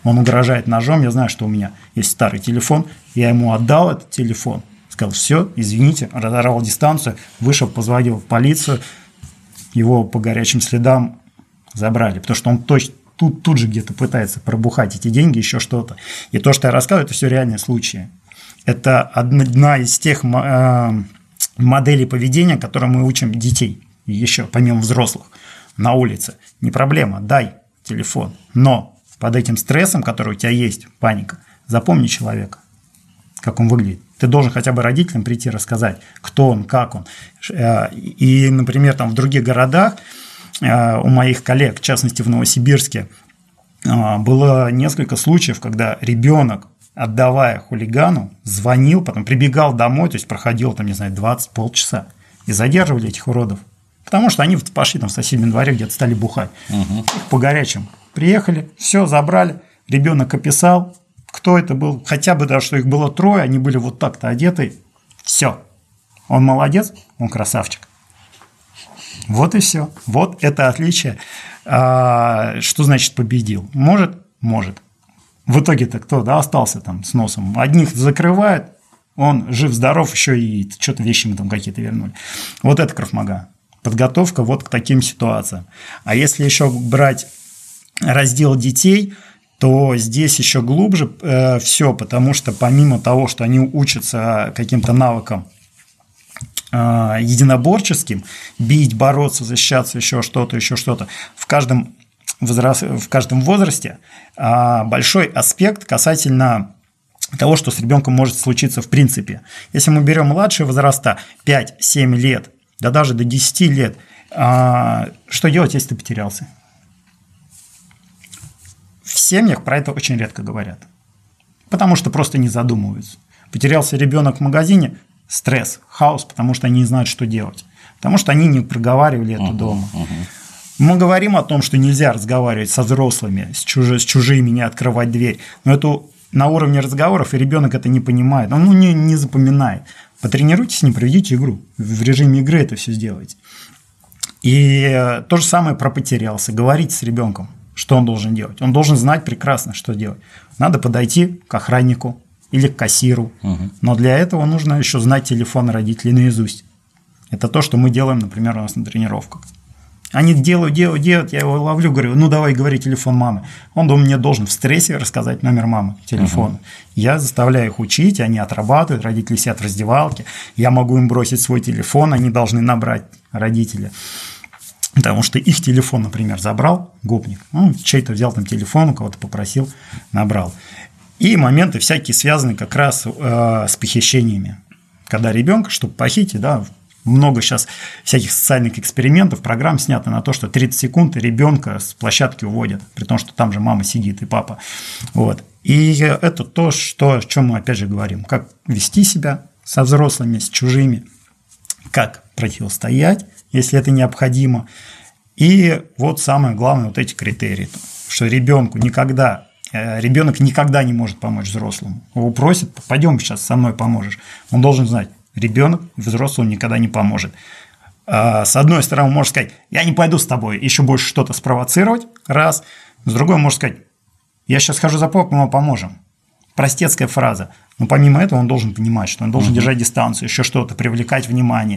Он угрожает ножом, я знаю, что у меня есть старый телефон, я ему отдал этот телефон, сказал, все, извините, разорвал дистанцию, вышел, позвонил в полицию, его по горячим следам забрали, потому что он точно тут, тут же где-то пытается пробухать эти деньги, еще что-то. И то, что я рассказываю, это все реальные случаи. Это одна из тех моделей поведения, которые мы учим детей, еще помимо взрослых, на улице. Не проблема, дай телефон, но под этим стрессом, который у тебя есть, паника, запомни человека, как он выглядит. Ты должен хотя бы родителям прийти рассказать, кто он, как он. И, например, там в других городах у моих коллег, в частности в Новосибирске, было несколько случаев, когда ребенок, отдавая хулигану, звонил, потом прибегал домой, то есть проходил там, не знаю, двадцать полчаса, и задерживали этих уродов. Потому что они пошли там в соседнем дворе, где-то стали бухать. Угу. Их по горячим приехали, все забрали, ребенок описал, кто это был, хотя бы даже, что их было трое, они были вот так-то одеты, все. Он молодец, он красавчик. Вот и все. Вот это отличие. А, что значит победил? Может? Может. В итоге-то кто, да, остался там с носом? Одних закрывает, он жив-здоров, еще и что-то вещи мы там какие-то вернули. Вот это Крав Мага. Подготовка вот к таким ситуациям. А если еще брать раздел детей, то здесь еще глубже э, все, потому что помимо того, что они учатся каким-то навыкам э, единоборческим, бить, бороться, защищаться, еще что-то, еще что-то, в каждом, возраст, в каждом возрасте э, большой аспект касательно того, что с ребенком может случиться в принципе. Если мы берем младшие возраста, пять-семь лет, да даже до десяти лет, э, что делать, если ты потерялся? В семьях про это очень редко говорят, потому что просто не задумываются. Потерялся ребенок в магазине – стресс, хаос, потому что они не знают, что делать, потому что они не проговаривали это uh-huh, дома. Uh-huh. Мы говорим о том, что нельзя разговаривать со взрослыми, с, чуж... с чужими, не открывать дверь, но это на уровне разговоров, и ребенок это не понимает, он ну, не, не запоминает. Потренируйтесь с ним, проведите игру, в режиме игры это все сделайте. И то же самое про потерялся, говорите с ребенком. Что он должен делать? Он должен знать прекрасно, что делать. Надо подойти к охраннику или к кассиру. Угу. Но для этого нужно еще знать телефон родителей наизусть. Это то, что мы делаем, например, у нас на тренировках. Они делают, делают, делают, я его ловлю, говорю, ну давай говори телефон мамы. Он мне должен в стрессе рассказать номер мамы телефона. Угу. Я заставляю их учить, они отрабатывают, родители сидят в раздевалке. Я могу им бросить свой телефон, они должны набрать родители. Потому что их телефон, например, забрал гопник, ну, чей-то взял там телефон, у кого-то попросил, набрал. И моменты всякие связаны как раз э, с похищениями. Когда ребенка, чтобы похитить, да, много сейчас всяких социальных экспериментов, программ снято на то, что тридцать секунд и ребенка с площадки уводят, при том, что там же мама сидит и папа. Вот. И это то, что, о чем мы опять же говорим, как вести себя со взрослыми, с чужими, как противостоять, если это необходимо. И вот самое главное, вот эти критерии, что ребенку никогда, ребенок никогда не может помочь взрослому. Его просят, пойдем сейчас со мной поможешь. Он должен знать, ребенок взрослому никогда не поможет. С одной стороны, он может сказать, я не пойду с тобой, еще больше что-то спровоцировать, раз. С другой, он может сказать, я сейчас хожу за попой, мы поможем. Простецкая фраза. Но помимо этого он должен понимать, что он должен угу. держать дистанцию, еще что-то, привлекать внимание.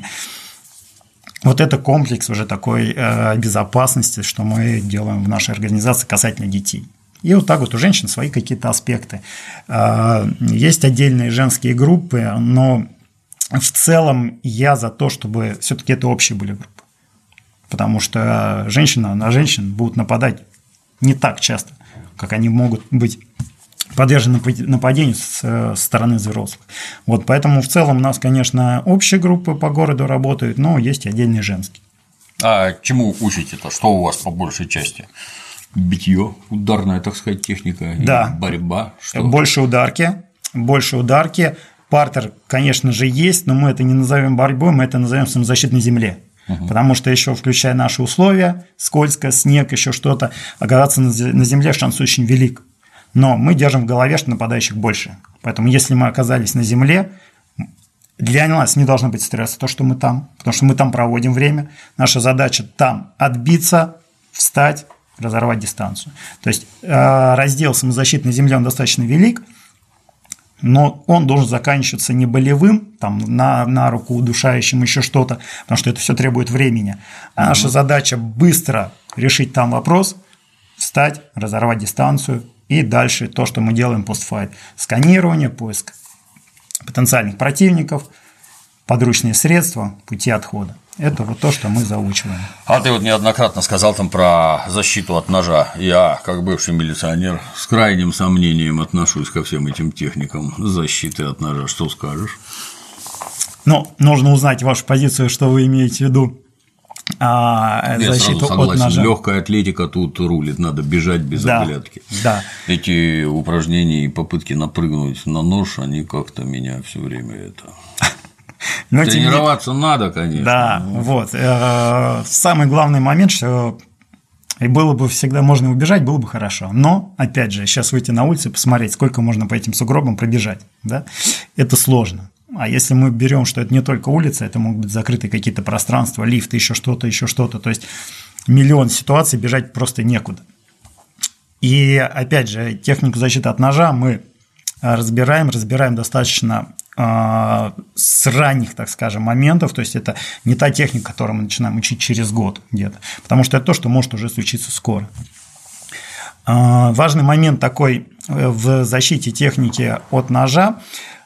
Вот это комплекс уже такой э, безопасности, что мы делаем в нашей организации касательно детей. И вот так вот у женщин свои какие-то аспекты. Э, есть отдельные женские группы, но в целом я за то, чтобы все-таки это общие были группы. Потому что женщина на женщин будут нападать не так часто, как они могут быть подвержены нападению с стороны взрослых. Вот, поэтому в целом у нас, конечно, общие группы по городу работают, но есть и отдельные женские. А чему учите-то? Что у вас по большей части? Битье, ударная, так сказать, техника, да. борьба? Что? Больше ударки, больше ударки. Партер, конечно же, есть, но мы это не назовем борьбой, мы это назовем самозащитой на земле. Угу. Потому что еще включая наши условия, скользко, снег, еще что-то, оказаться на земле шанс очень велик. Но мы держим в голове, что нападающих больше. Поэтому, если мы оказались на земле, для нас не должно быть стресса, то, что мы там, потому что мы там проводим время. Наша задача там отбиться, встать, разорвать дистанцию. То есть раздел самозащитной земли, он достаточно велик, но он должен заканчиваться не болевым, там, на, на руку удушающим, еще что-то, потому что это все требует времени. А mm-hmm. наша задача быстро решить там вопрос, встать, разорвать дистанцию и дальше то, что мы делаем постфайт. Сканирование, поиск потенциальных противников, подручные средства, пути отхода. Это вот то, что мы заучиваем. А ты вот неоднократно сказал там про защиту от ножа. Я, как бывший милиционер, с крайним сомнением отношусь ко всем этим техникам защиты от ножа. Что скажешь? Ну, нужно узнать вашу позицию, что вы имеете в виду. А, Я защиту сразу согласен, от ножа. Легкая атлетика тут рулит, надо бежать без да, оглядки. Да. Эти упражнения и попытки напрыгнуть на нож, они как-то меня все время это. Но тренироваться не... надо, конечно. Да, но... вот. Самый главный момент, что и было бы всегда можно убежать, было бы хорошо. Но, опять же, сейчас выйти на улицу и посмотреть, сколько можно по этим сугробам пробежать. Да? Это сложно. А если мы берем, что это не только улица, это могут быть закрытые какие-то пространства, лифты, еще что-то, еще что-то. То есть миллион ситуаций, бежать просто некуда. И, опять же, технику защиты от ножа мы разбираем, разбираем достаточно с ранних, так скажем, моментов, то есть это не та техника, которую мы начинаем учить через год где-то, потому что это то, что может уже случиться скоро. Важный момент такой в защите техники от ножа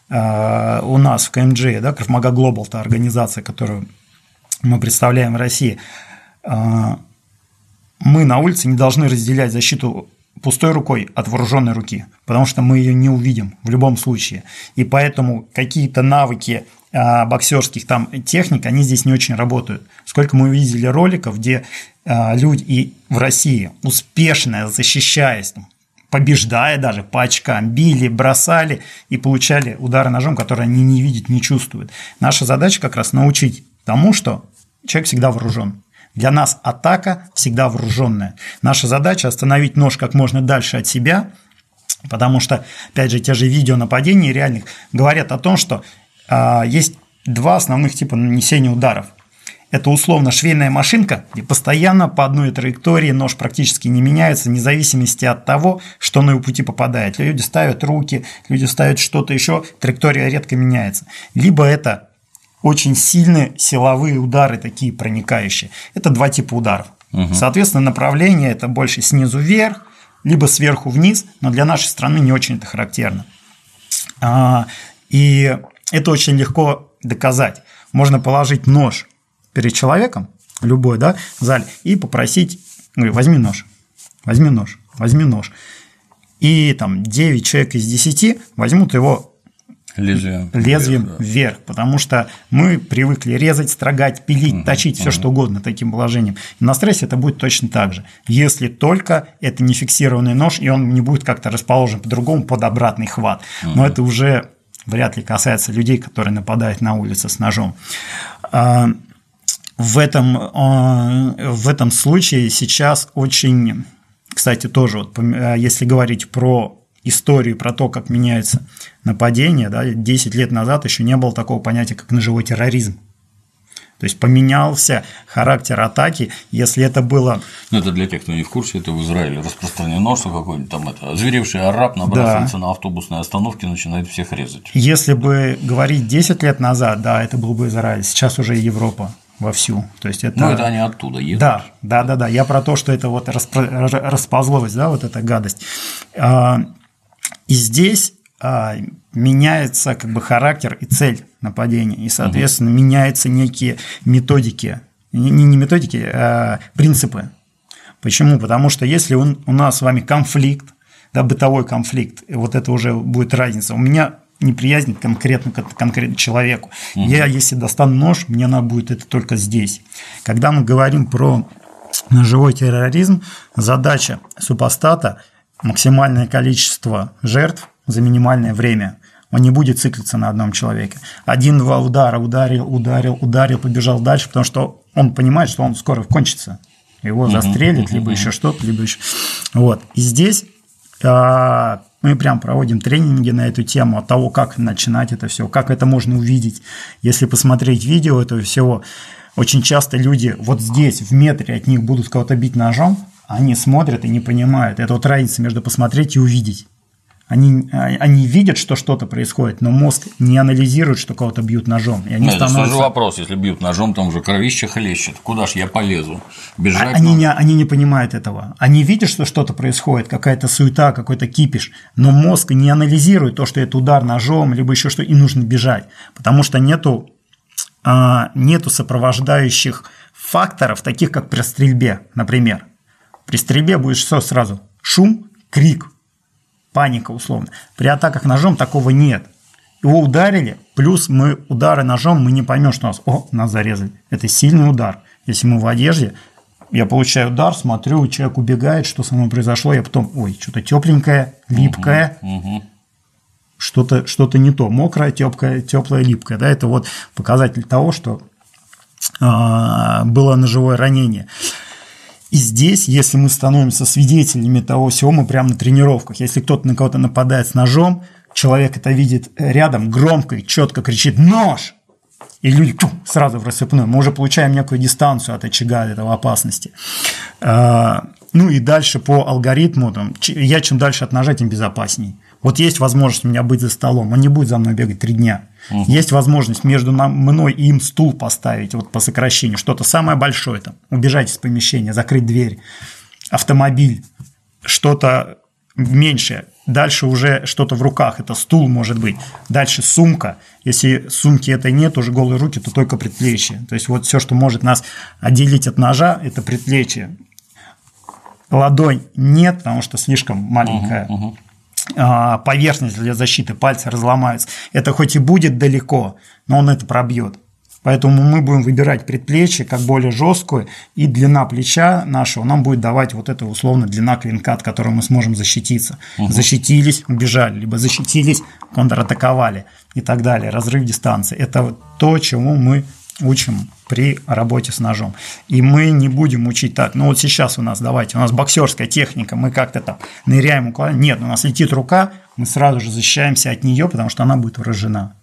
у нас в ка эм джи, да, Krav Maga Global, та организация, которую мы представляем в России, мы на улице не должны разделять защиту пустой рукой от вооруженной руки, потому что мы ее не увидим в любом случае. И поэтому какие-то навыки а, боксерских там техник, они здесь не очень работают. Сколько мы видели роликов, где а, люди и в России успешно защищаясь, там, побеждая даже по очкам, били, бросали и получали удары ножом, которые они не видят, не чувствуют. Наша задача как раз научить тому, что человек всегда вооружен. Для нас атака всегда вооруженная. Наша задача – остановить нож как можно дальше от себя, потому что, опять же, те же видео нападений реальных говорят о том, что э, есть два основных типа нанесения ударов. Это условно швейная машинка, где постоянно по одной траектории нож практически не меняется, вне зависимости от того, что на его пути попадает. Люди ставят руки, люди ставят что-то еще, траектория редко меняется. Либо это очень сильные силовые удары, такие проникающие. Это два типа ударов. Угу. Соответственно, направление – это больше снизу вверх, либо сверху вниз, но для нашей страны не очень это характерно. И это очень легко доказать. Можно положить нож перед человеком, любой, да, в зале, и попросить, говорю, возьми нож, возьми нож, возьми нож. И там девять человек из десяти возьмут его лезвием, лезвием вверх, да. вверх, потому что мы привыкли резать, строгать, пилить, угу, точить, все угу. что угодно таким положением. И на стрессе это будет точно так же, если только это не фиксированный нож, и он не будет как-то расположен по-другому под обратный хват. Угу. Но это уже вряд ли касается людей, которые нападают на улице с ножом. В этом, в этом случае сейчас очень, кстати, тоже, вот, если говорить про историю, про то, как меняется нападение, да, десять лет назад еще не было такого понятия, как ножевой терроризм. То есть поменялся характер атаки, если это было… Ну, это для тех, кто не в курсе, это в Израиле распространено, что какой-нибудь там это, озверевший араб набрасывается да. на автобусной остановке и начинает всех резать. Если бы говорить десять лет назад, да, это был бы Израиль, сейчас уже Европа вовсю. То есть это… Ну, это они оттуда едут. Да, да, да, да. Я про то, что это вот распро... расползлось, да, вот эта гадость. И здесь меняется как бы характер и цель нападения, и, соответственно, угу. меняются некие методики, не, не методики, а принципы. Почему? Потому что если у, у нас с вами конфликт, да, бытовой конфликт, и вот это уже будет разница. У меня неприязнь конкретно к конкретному человеку. Угу. Я, если достану нож, мне надо будет это только здесь. Когда мы говорим про ножевой терроризм, задача супостата – максимальное количество жертв за минимальное время. Он не будет циклиться на одном человеке. Один-два удара, ударил, ударил, ударил, побежал дальше, потому что он понимает, что он скоро кончится. Его застрелят, uh-huh, либо uh-huh. еще что-то, либо еще… Вот. И здесь а, мы прям проводим тренинги на эту тему от того, как начинать это все, как это можно увидеть. Если посмотреть видео этого всего, очень часто люди вот здесь, в метре от них будут кого-то бить ножом, они смотрят и не понимают. Это вот разница между посмотреть и увидеть. Они, они видят, что что-то происходит, но мозг не анализирует, что кого-то бьют ножом. И они Нет, становятся... это же вопрос, если бьют ножом, там уже кровище хлещет. Куда ж я полезу? Бежать они, надо? не, они не понимают этого. Они видят, что что-то происходит, какая-то суета, какой-то кипиш, но мозг не анализирует то, что это удар ножом, либо еще что, и нужно бежать, потому что нету, а, нету сопровождающих факторов, таких как при стрельбе, например. При стрельбе будет что сразу? Шум, крик, паника условно. При атаках ножом такого нет. Его ударили, плюс мы удары ножом, мы не поймем, что нас, о, нас зарезали. Это сильный удар. Если мы в одежде, я получаю удар, смотрю, человек убегает, что со мной произошло, я потом, ой, что-то тепленькое, липкое, угу, угу. Что-то, что-то не то, мокрое, теплое, теплое, липкое. Да, это вот показатель того, что э, было ножевое ранение. И здесь, если мы становимся свидетелями того всего, мы прямо на тренировках. Если кто-то на кого-то нападает с ножом, человек это видит рядом, громко и четко кричит «Нож!» И люди сразу в рассыпную. Мы уже получаем некую дистанцию от очага этого опасности. Ну и дальше по алгоритму, там, я чем дальше от ножа, тем безопасней. Вот есть возможность у меня быть за столом, он не будет за мной бегать три дня. Угу. Есть возможность между мной и им стул поставить, вот по сокращению, что-то самое большое, там, убежать из помещения, закрыть дверь, автомобиль, что-то меньшее. Дальше уже что-то в руках, это стул может быть. Дальше сумка. Если сумки этой нет, уже голые руки, то только предплечье. То есть вот все, что может нас отделить от ножа, это предплечье. Ладонь нет, потому что слишком маленькая. Угу, угу. Поверхность для защиты, пальцы разломаются. Это хоть и будет далеко, но он это пробьет. Поэтому мы будем выбирать предплечье как более жесткую, и длина плеча нашего нам будет давать вот это условно длина клинка, от которой мы сможем защититься. Угу. Защитились, убежали, либо защитились, контратаковали и так далее. Разрыв дистанции. Это то, чему мы учим при работе с ножом. И мы не будем учить так. Ну вот сейчас у нас, давайте, у нас боксерская техника, мы как-то там ныряем, укладываем. Нет, у нас летит рука, мы сразу же защищаемся от нее, потому что она будет поражена.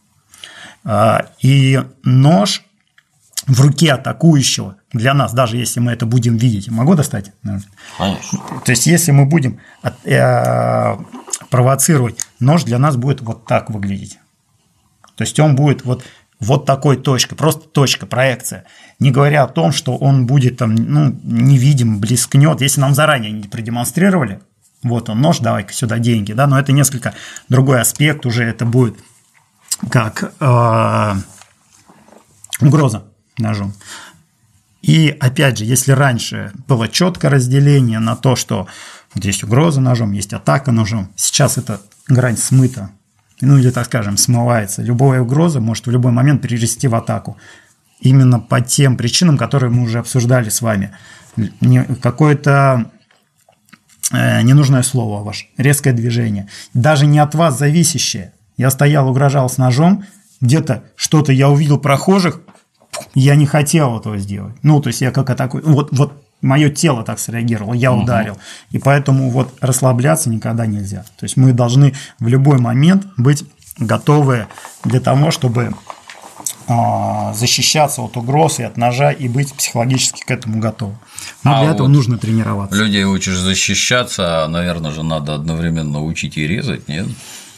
И нож в руке атакующего для нас, даже если мы это будем видеть, могу достать? Конечно. То есть, если мы будем провоцировать, нож для нас будет вот так выглядеть. То есть, он будет вот вот такой точкой, просто точка, проекция. Не говоря о том, что он будет там, ну, невидим, блескнет. Если нам заранее не продемонстрировали, вот он нож, давай-ка сюда деньги, да, но это несколько другой аспект, уже это будет как э, угроза ножом. И опять же, если раньше было четкое разделение на то, что вот есть угроза ножом, есть атака ножом, сейчас эта грань смыта. Ну или, так скажем, смывается. Любая угроза может в любой момент перерасти в атаку. Именно по тем причинам, которые мы уже обсуждали с вами. Какое-то э, ненужное слово ваше, резкое движение. Даже не от вас зависящее. Я стоял, угрожал с ножом, где-то что-то я увидел прохожих, я не хотел этого сделать. Ну, то есть я как атакую. Вот, вот мое тело так среагировало, я ударил. Угу. И поэтому вот расслабляться никогда нельзя. То есть мы должны в любой момент быть готовы для того, чтобы э, защищаться от угроз и от ножа и быть психологически к этому готовым. Но а для вот этого нужно тренироваться. Людей учишь защищаться, а, наверное же, надо одновременно учить и резать, нет?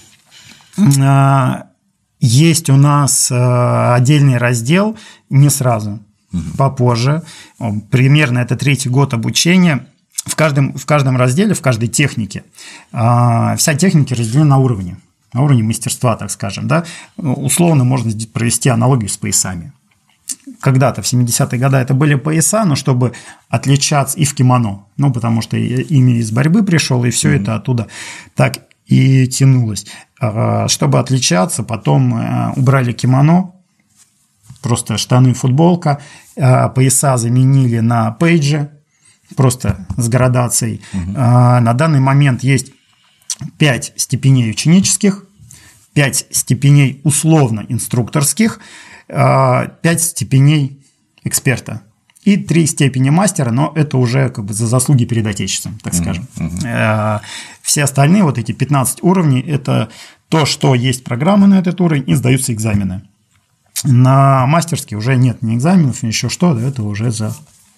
Есть у нас отдельный раздел, не сразу. Угу. Попозже, примерно это третий год обучения, в каждом, в каждом разделе, в каждой технике, вся техника разделена на уровни, на уровне мастерства, так скажем. Да? Условно можно провести аналогию с поясами. Когда-то в семидесятые годы это были пояса, но чтобы отличаться и в кимоно, ну, потому что ими из борьбы пришел, и все угу. это оттуда так и тянулось. Чтобы отличаться, потом убрали кимоно, просто штаны, футболка, пояса заменили на пейджи, просто с градацией. Угу. На данный момент есть пять степеней ученических, пять степеней условно инструкторских, пять степеней эксперта и три степени мастера, но это уже как бы за заслуги перед Отечеством, так скажем. Uh-huh. Все остальные, вот эти пятнадцать уровней, это то, что есть программы на этот уровень, и сдаются экзамены. На мастерский уже нет ни экзаменов, ни еще что, да, это уже за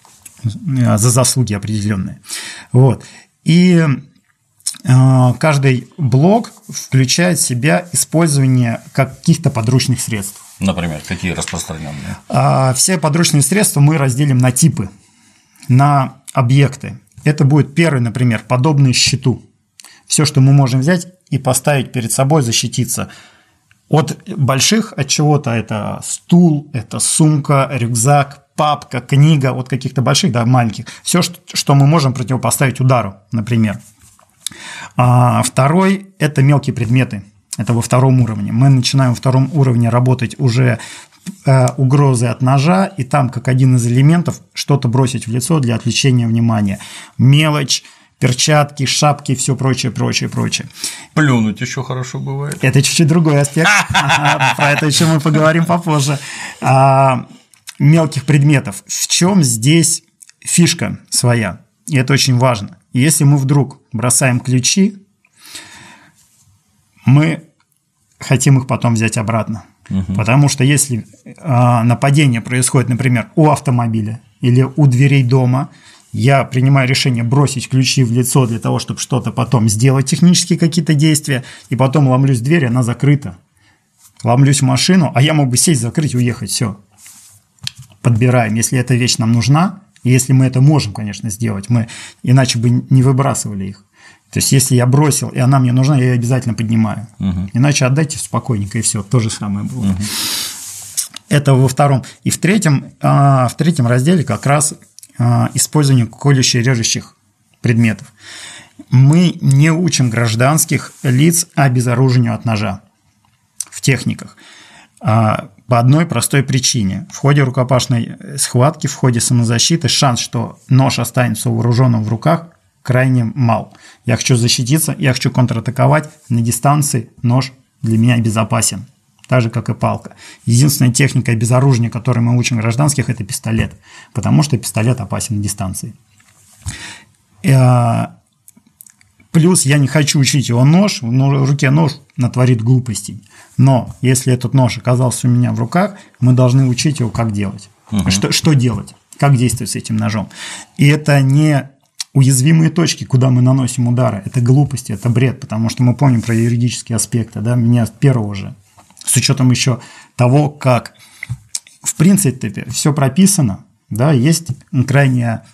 за заслуги определенные. Вот. И каждый блок включает в себя использование каких-то подручных средств. Например, какие распространенные? Все подручные средства мы разделим на типы, на объекты. Это будет первый, например, подобный щиту. Все, что мы можем взять и поставить перед собой, защититься. От больших, от чего-то это стул, это сумка, рюкзак, папка, книга, от каких-то больших до маленьких. Все, что мы можем противопоставить удару, например. А второй – это мелкие предметы. Это во втором уровне. Мы начинаем во втором уровне работать уже э, угрозы от ножа, и там, как один из элементов, что-то бросить в лицо для отвлечения внимания. Мелочь, перчатки, шапки, все прочее, прочее, прочее. Плюнуть еще хорошо бывает. Это чуть-чуть другой аспект. Про это еще мы поговорим попозже. Мелких предметов. В чем здесь фишка своя? И это очень важно. Если мы вдруг бросаем ключи, мы хотим их потом взять обратно. Угу. Потому что если нападение происходит, например, у автомобиля или у дверей дома, я принимаю решение бросить ключи в лицо для того, чтобы что-то потом сделать, технические какие-то действия, и потом ломлюсь в дверь, она закрыта. Ломлюсь в машину, а я мог бы сесть, закрыть и уехать. Все. Подбираем, если эта вещь нам нужна, и если мы это можем, конечно, сделать, мы иначе бы не выбрасывали их. То есть, если я бросил, и она мне нужна, я ее обязательно поднимаю. Угу. Иначе отдайте спокойненько, и все. То же самое было. Угу. Это во втором. И в третьем, в третьем разделе как раз использование колющих и режущих предметов. Мы не учим гражданских лиц обезоружению от ножа в техниках. По одной простой причине. В ходе рукопашной схватки, в ходе самозащиты шанс, что нож останется вооруженным в руках, крайне мал. Я хочу защититься, я хочу контратаковать. На дистанции нож для меня безопасен. Так же, как и палка. Единственная техника обезоружения, которую мы учим гражданских, это пистолет. Потому что пистолет опасен на дистанции. Плюс я не хочу учить его нож. В руке нож натворит глупостей. Но если этот нож оказался у меня в руках, мы должны учить его, как делать. Угу. Что, что делать, как действовать с этим ножом. И это не уязвимые точки, куда мы наносим удары. Это глупости, это бред. Потому что мы помним про юридические аспекты. Да? Меня с первого же. С учетом еще того, как в принципе все прописано, да, есть крайняя,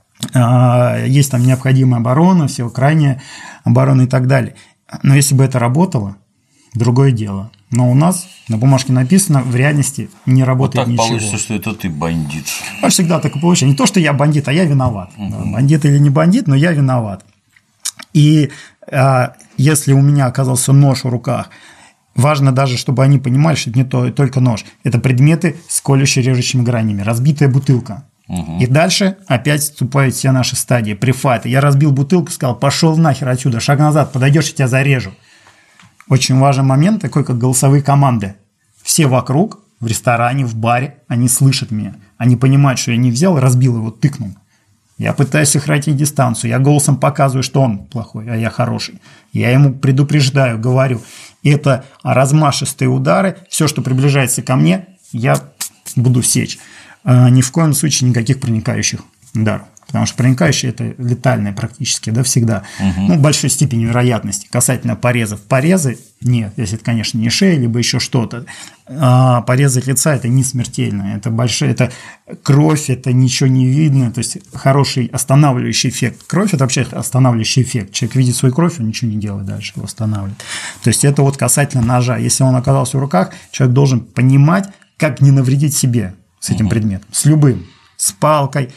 э, есть там необходимая оборона, все крайняя оборона и так далее. Но если бы это работало, другое дело. Но у нас на бумажке написано, в реальности не работает вот так ничего. Получится, что это ты бандит. А всегда так и получается. Не то, что я бандит, а я виноват. Угу. Бандит или не бандит, но я виноват. И э, если у меня оказался нож в руках, важно даже, чтобы они понимали, что это не то, только нож. Это предметы с колюще-режущими гранями, разбитая бутылка. Угу. И дальше опять вступают все наши стадии, префайты. Я разбил бутылку, сказал, пошел нахер отсюда, шаг назад, подойдешь, я тебя зарежу. Очень важный момент, такой как голосовые команды. Все вокруг, в ресторане, в баре, они слышат меня. Они понимают, что я не взял, разбил его, тыкнул. Я пытаюсь сохранить дистанцию, я голосом показываю, что он плохой, а я хороший. Я ему предупреждаю, говорю. Это размашистые удары, все, что приближается ко мне, я буду сечь. Ни в коем случае никаких проникающих ударов. Потому что проникающие – это летальные практически, да, всегда. Угу. Ну, в большой степени вероятности. Касательно порезов. Порезы – нет, если это, конечно, не шея, либо еще что-то. А порезать лица – это не смертельно. Это большая, это кровь, это ничего не видно. То есть, хороший останавливающий эффект. Кровь – это вообще останавливающий эффект. Человек видит свою кровь, он ничего не делает дальше, его останавливает. То есть, это вот касательно ножа. Если он оказался в руках, человек должен понимать, как не навредить себе с этим угу. предметом. С любым. С палкой,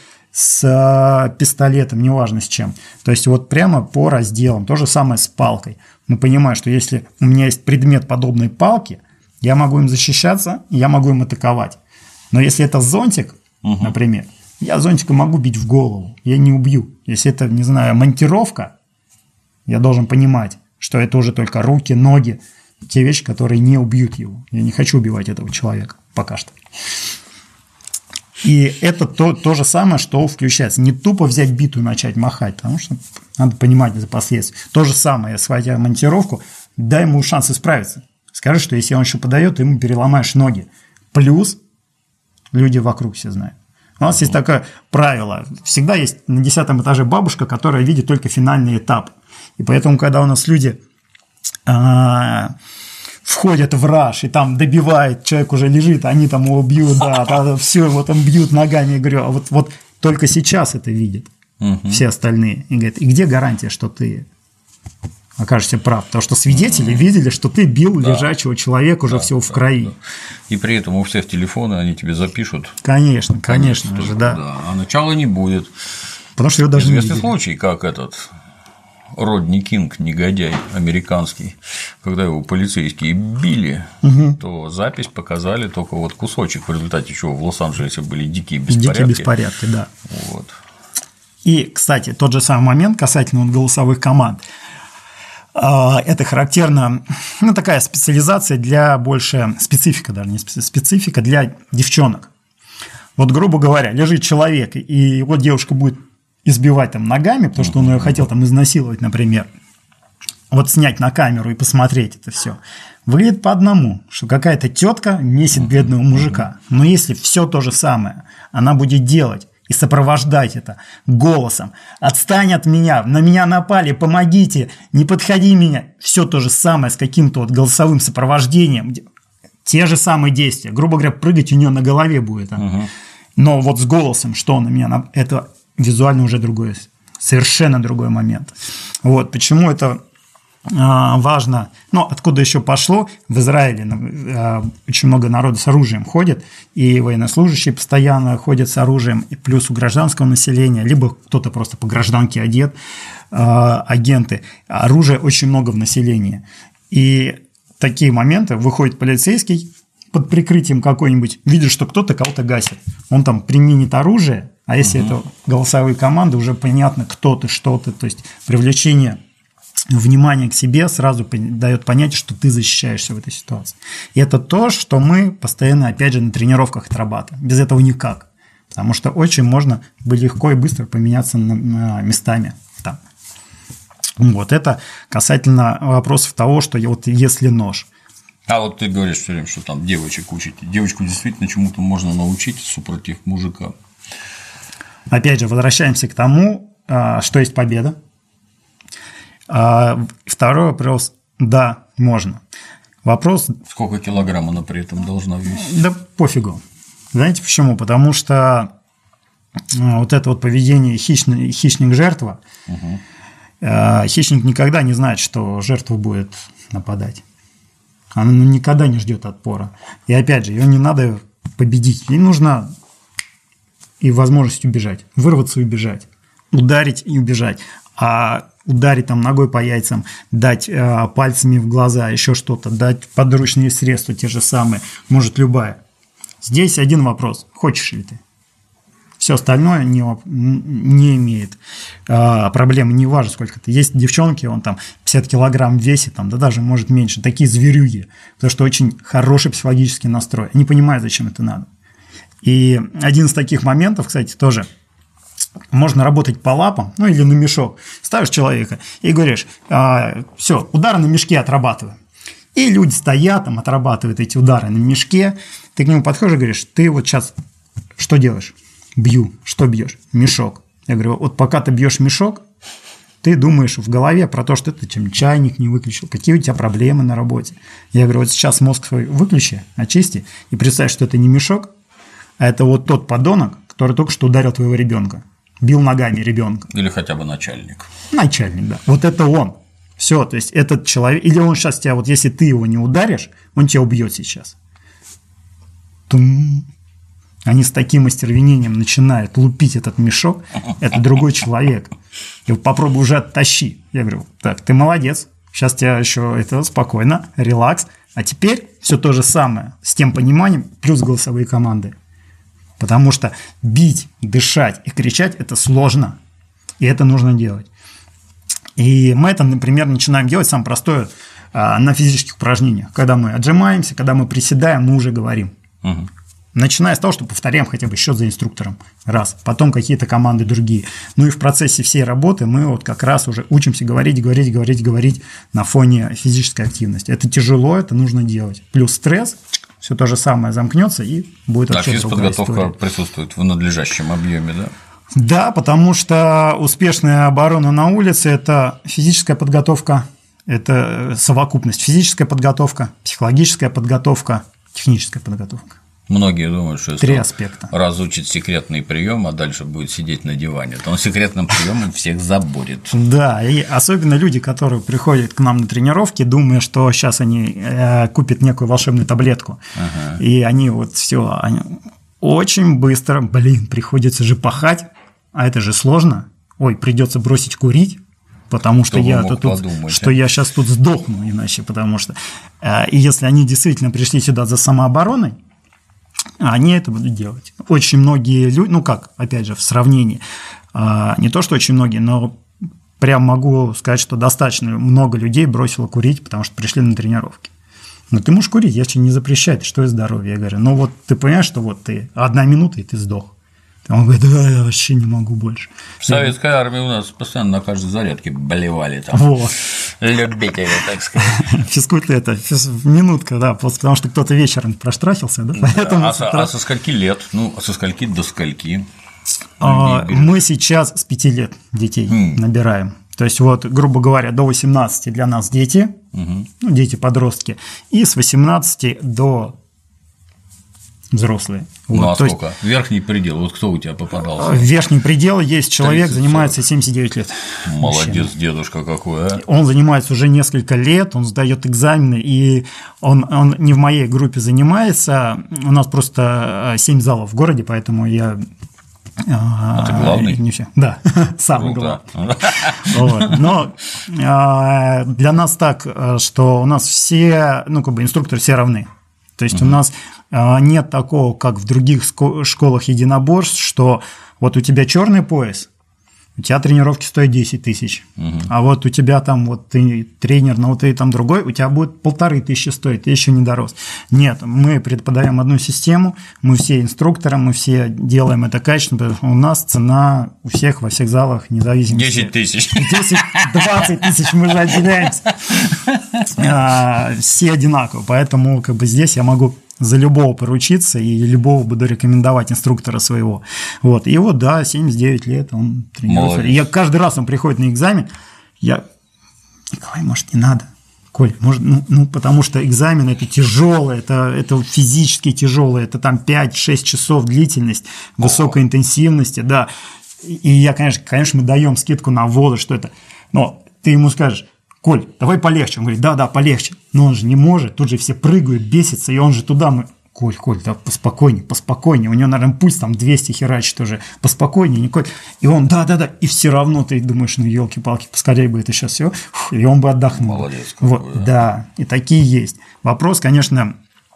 с пистолетом, неважно с чем. То есть, вот прямо по разделам. То же самое с палкой. Мы понимаем, что если у меня есть предмет подобной палки, я могу им защищаться, я могу им атаковать. Но если это зонтик, угу. например, я зонтиком могу бить в голову, я не убью. Если это, не знаю, монтировка, я должен понимать, что это уже только руки, ноги, те вещи, которые не убьют его. Я не хочу убивать этого человека пока что. И это то, то же самое, что включается. Не тупо взять биту и начать махать, потому что надо понимать это последствия. То же самое, схватя монтировку, дай ему шанс исправиться. Скажи, что если он еще подает, ты ему переломаешь ноги. Плюс люди вокруг все знают. У нас есть такое правило. Всегда есть на десятом этаже бабушка, которая видит только финальный этап. И поэтому, когда у нас люди а, входят в раж и там добивает, человек уже лежит, они там его бьют, да, все, его там бьют ногами. Я говорю, а вот, вот только сейчас это видят угу. все остальные. И говорят, и где гарантия, что ты окажешься прав? Потому что свидетели видели, что ты бил да. лежачего человека уже да, всего да, в крови. Да. И при этом у всех телефоны, они тебе запишут. Конечно, конечно, конечно же, да. да. А начала не будет. Потому что его даже не видели. Известный случай, как этот Родни Кинг, негодяй американский, когда его полицейские били, угу. то запись показали только вот кусочек, в результате чего в Лос-Анджелесе были дикие беспорядки. Дикие беспорядки, да. Вот. И, кстати, тот же самый момент касательно голосовых команд. Это характерно, ну, такая специализация для больше, специфика даже, не специфика для девчонок. Вот, грубо говоря, лежит человек, и его девушка будет избивать там ногами, потому что он ее хотел там изнасиловать, например. Вот снять на камеру и посмотреть это все. Выглядит по одному, что какая-то тетка месит бедного мужика. Но если все то же самое она будет делать и сопровождать это голосом: «Отстань от меня, на меня напали, помогите, не подходи меня», все то же самое с каким-то вот голосовым сопровождением, те же самые действия, грубо говоря, прыгать у нее на голове будет. Uh-huh. Но вот с голосом, что на меня, это визуально уже другой, совершенно другой момент. Вот почему это важно. Но откуда еще пошло? В Израиле очень много народу с оружием ходит, и военнослужащие постоянно ходят с оружием, и плюс у гражданского населения, либо кто-то просто по гражданке одет, агенты. Оружия очень много в населении. И такие моменты: выходит полицейский под прикрытием какой-нибудь, видит, что кто-то кого-то гасит. Он там применит оружие, а если угу. это голосовые команды, уже понятно, кто ты, что ты. То есть привлечение внимание к себе сразу дает понятие, что ты защищаешься в этой ситуации. И это то, что мы постоянно, опять же, на тренировках отрабатываем. Без этого никак. Потому что очень можно легко и быстро поменяться местами там. Вот это касательно вопросов того, что вот если нож. А вот ты говоришь все время, что там девочек учите. Девочку действительно чему-то можно научить супротив мужика. Опять же, возвращаемся к тому, что есть победа. Второй вопрос – да, можно. Вопрос… Сколько килограмм она при этом должна весить? Да пофигу. Знаете почему? Потому что вот это вот поведение хищный, хищник-жертва, угу. хищник никогда не знает, что жертва будет нападать. Она никогда не ждет отпора. И опять же, ее не надо победить. Ей нужно и возможность убежать, вырваться и убежать, ударить и убежать. А ударить там ногой по яйцам, дать э, пальцами в глаза, еще что-то, дать подручные средства те же самые, может любая. Здесь один вопрос: хочешь ли ты? Все остальное не, не имеет э, проблемы, не важно сколько ты. Есть девчонки, он там пятьдесят килограмм весит, там, да даже может меньше, такие зверюги, потому что очень хороший психологический настрой, не понимают, зачем это надо. И один из таких моментов, кстати, тоже – можно работать по лапам, ну или на мешок. Ставишь человека и говоришь: а, все, удары на мешке отрабатываем. И люди стоят, там, отрабатывают эти удары на мешке. Ты к нему подходишь и говоришь: ты вот сейчас что делаешь? Бью. Что бьешь? Мешок. Я говорю: вот пока ты бьешь мешок, ты думаешь в голове про то, что ты чем чайник не выключил, какие у тебя проблемы на работе. Я говорю: вот сейчас мозг свой выключи, очисти, и представь, что это не мешок, а это вот тот подонок, который только что ударил твоего ребенка. Бил ногами ребенка. Или хотя бы начальник. Начальник, да. Вот это он. Все, то есть этот человек, или он сейчас тебя, вот если ты его не ударишь, он тебя убьет сейчас. Тум. Они с таким остервенением начинают лупить этот мешок, это другой человек. И попробуй уже оттащи. Я говорю: так, ты молодец, сейчас тебя еще это спокойно, релакс. А теперь все то же самое, с тем пониманием, плюс голосовые команды. Потому что бить, дышать и кричать – это сложно, и это нужно делать. И мы это, например, начинаем делать самое простое на физических упражнениях. Когда мы отжимаемся, когда мы приседаем, мы уже говорим. Угу. Начиная с того, что повторяем хотя бы счет за инструктором раз, потом какие-то команды другие. Ну и в процессе всей работы мы вот как раз уже учимся говорить, говорить, говорить, говорить на фоне физической активности. Это тяжело, это нужно делать. Плюс стресс, все то же самое замкнется и будет а вообще другая физподготовка история. присутствует в надлежащем объеме, да? Да, потому что успешная оборона на улице – это физическая подготовка, это совокупность, физическая подготовка, психологическая подготовка, техническая подготовка. Многие думают, что если Три он аспекта. разучит секретный прием, а дальше будет сидеть на диване, то он секретным приемом всех забудет. Да, и особенно люди, которые приходят к нам на тренировки, думая, что сейчас они э, купят некую волшебную таблетку, ага. и они вот все, они очень быстро, блин, приходится же пахать, а это же сложно, ой, придется бросить курить. Потому что, я, тут, подумать, что а? я сейчас тут сдохну иначе, потому что э, и если они действительно пришли сюда за самообороной, они это будут делать. Очень многие люди, ну как, опять же, в сравнении, э, не то, что очень многие, но прям могу сказать, что достаточно много людей бросило курить, потому что пришли на тренировки. Но ты можешь курить, я тебе не запрещаю, ты что и здоровье. Я говорю, ну вот ты понимаешь, что вот ты одна минута, и ты сдох. Он говорит, да, я вообще не могу больше. В советской армии у нас постоянно на каждой зарядке болевали там. Вот. Любители, так сказать. Физкульт это, физ... минутка, да, потому что кто-то вечером проштрафился, да? Поэтому а, со, а со скольки лет? Ну, со скольки до скольки? А, мы сейчас с пяти лет детей mm. набираем. То есть, вот, грубо говоря, до восемнадцати для нас дети, угу. ну, дети-подростки, и с восемнадцати до взрослые. Ну, вот, а сколько? Есть, верхний предел, вот кто у тебя попадался? Верхний предел есть человек, занимается семьдесят девять лет. Молодец, мужчина. Дедушка какой, а? Он занимается уже несколько лет, он сдает экзамены, и он, он не в моей группе занимается, у нас просто семь залов в городе, поэтому я… А ты главный? Не все. Да, самый главный. Вот. Но а, для нас так, что у нас все, ну, как бы инструкторы все равны. То есть, uh-huh. у нас нет такого, как в других школах единоборств, что вот у тебя черный пояс, у тебя тренировки стоят десять тысяч, uh-huh. а вот у тебя там вот ты тренер, но вот ты там другой, у тебя будет полторы тысячи стоить, ты еще не дорос. Нет, мы преподаем одну систему, мы все инструкторы, мы все делаем это качественно, у нас цена у всех во всех залах независимо. десять тысяч. десять-двадцать тысяч мы же отделяемся. Все одинаково, поэтому как бы здесь я могу за любого поручиться и любого буду рекомендовать инструктора своего. Вот. И вот, да, семьдесят девять лет он тренируется. И я каждый раз он приходит на экзамен, я, Николай, может, не надо? Коль, может, ну, ну потому что экзамен это тяжелое, это, это физически тяжелое, это там пять-шесть часов длительность, высокой интенсивности, да. И я, конечно, конечно, мы даем скидку на возраст, что это, но ты ему скажешь, Коль, давай полегче. Он говорит, да-да, полегче. Но он же не может, тут же все прыгают, бесятся, и он же туда, мы... Коль, Коль, да поспокойнее, поспокойнее. У него, наверное, пульс там двести херачит уже. Поспокойнее, не Коль. И он, да-да-да, и все равно ты думаешь, ну, елки-палки, поскорее бы это сейчас все, и он бы отдохнул. Молодец. Вот, да. да, и такие есть. Вопрос, конечно,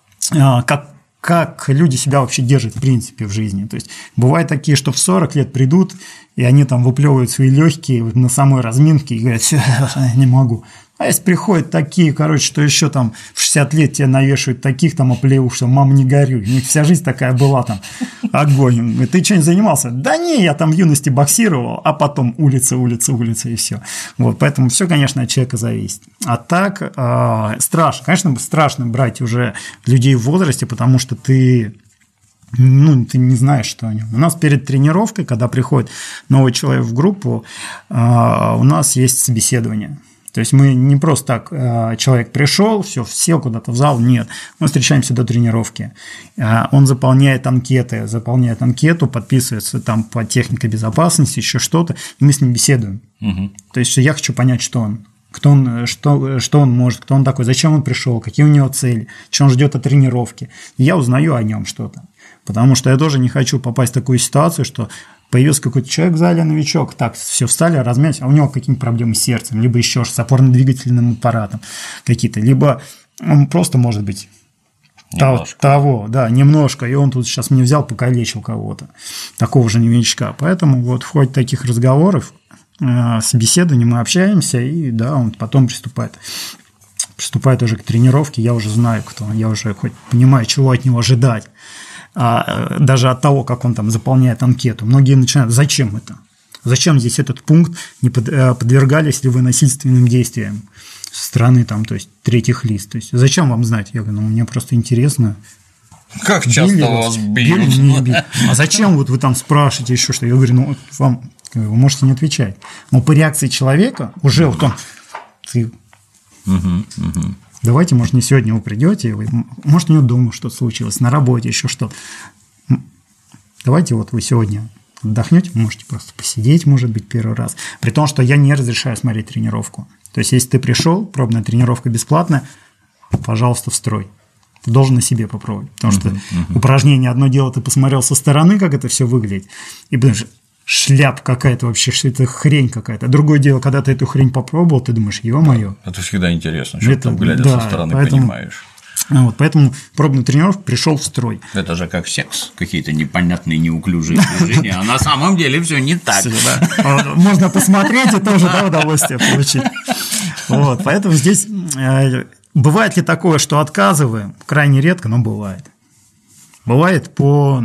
как как люди себя вообще держат в принципе в жизни. То есть бывают такие, что в сорок лет придут, и они там выплевывают свои легкие на самой разминке и говорят, все, не могу. А если приходят такие, короче, что еще там в шестьдесят лет тебе навешивают таких там оплеух, что мама не горюй, у них вся жизнь такая была там, огонь. Говорит, ты что-нибудь занимался? Да не, я там в юности боксировал, а потом улица, улица, улица и все. Вот, поэтому все, конечно, от человека зависит. А так э, страшно, конечно, страшно брать уже людей в возрасте, потому что ты… Ну, ты не знаешь, что о нем. У нас перед тренировкой, когда приходит новый человек в группу, э, у нас есть собеседование. То есть мы не просто так, человек пришел, все, сел куда-то в зал, нет, мы встречаемся до тренировки. Он заполняет анкеты, заполняет анкету, подписывается там по технике безопасности, еще что-то, и мы с ним беседуем. Угу. То есть я хочу понять, что он, кто он, что, что он может, кто он такой, зачем он пришел, какие у него цели, что он ждет от тренировки. И я узнаю о нем что-то, потому что я тоже не хочу попасть в такую ситуацию, что появился какой-то человек в зале, новичок, так, все встали, размялись, а у него какие-нибудь проблемы с сердцем, либо еще с опорно-двигательным аппаратом какие-то, либо он просто, может быть, немножко. того, да, немножко, и он тут сейчас мне взял, покалечил кого-то, такого же новичка. Поэтому вот в ходе таких разговоров, собеседований мы общаемся, и да, он потом приступает. Приступает уже к тренировке, я уже знаю, кто он, я уже хоть понимаю, чего от него ожидать. А даже от того, как он там заполняет анкету. Многие начинают, зачем это? Зачем здесь этот пункт, не подвергались ли вы насильственным действиям? со стороны там, то есть третьих лиц. То есть зачем вам знать? Я говорю, ну мне просто интересно. Как часто били, вас бьют? Били, не били. А зачем вот вы там спрашиваете еще что? Я говорю, ну вам вы можете не отвечать. Но по реакции человека уже вот он. Ты... Угу, угу. Давайте, может, не сегодня вы придете, вы, может, у него дома что-то случилось, на работе еще что-то. Давайте вот вы сегодня отдохнете, можете просто посидеть, может быть, первый раз. При том, что я не разрешаю смотреть тренировку. То есть, если ты пришел, пробная тренировка бесплатная, пожалуйста, в строй. Ты должен на себе попробовать. Потому что uh-huh, uh-huh. упражнение одно дело, ты посмотрел со стороны, как это все выглядит, и потому что шляп какая-то вообще, что это хрень какая-то. Другое дело, когда ты эту хрень попробовал, ты думаешь, ё-моё. Это всегда интересно, что это, ты, глядя да, со стороны, поэтому, понимаешь. Вот, поэтому пробную тренировку пришел в строй. Это же как секс, какие-то непонятные неуклюжие движения, а на самом деле все не так. Можно посмотреть и тоже удовольствие получить. Вот, поэтому здесь бывает ли такое, что отказываем? Крайне редко, но бывает. Бывает по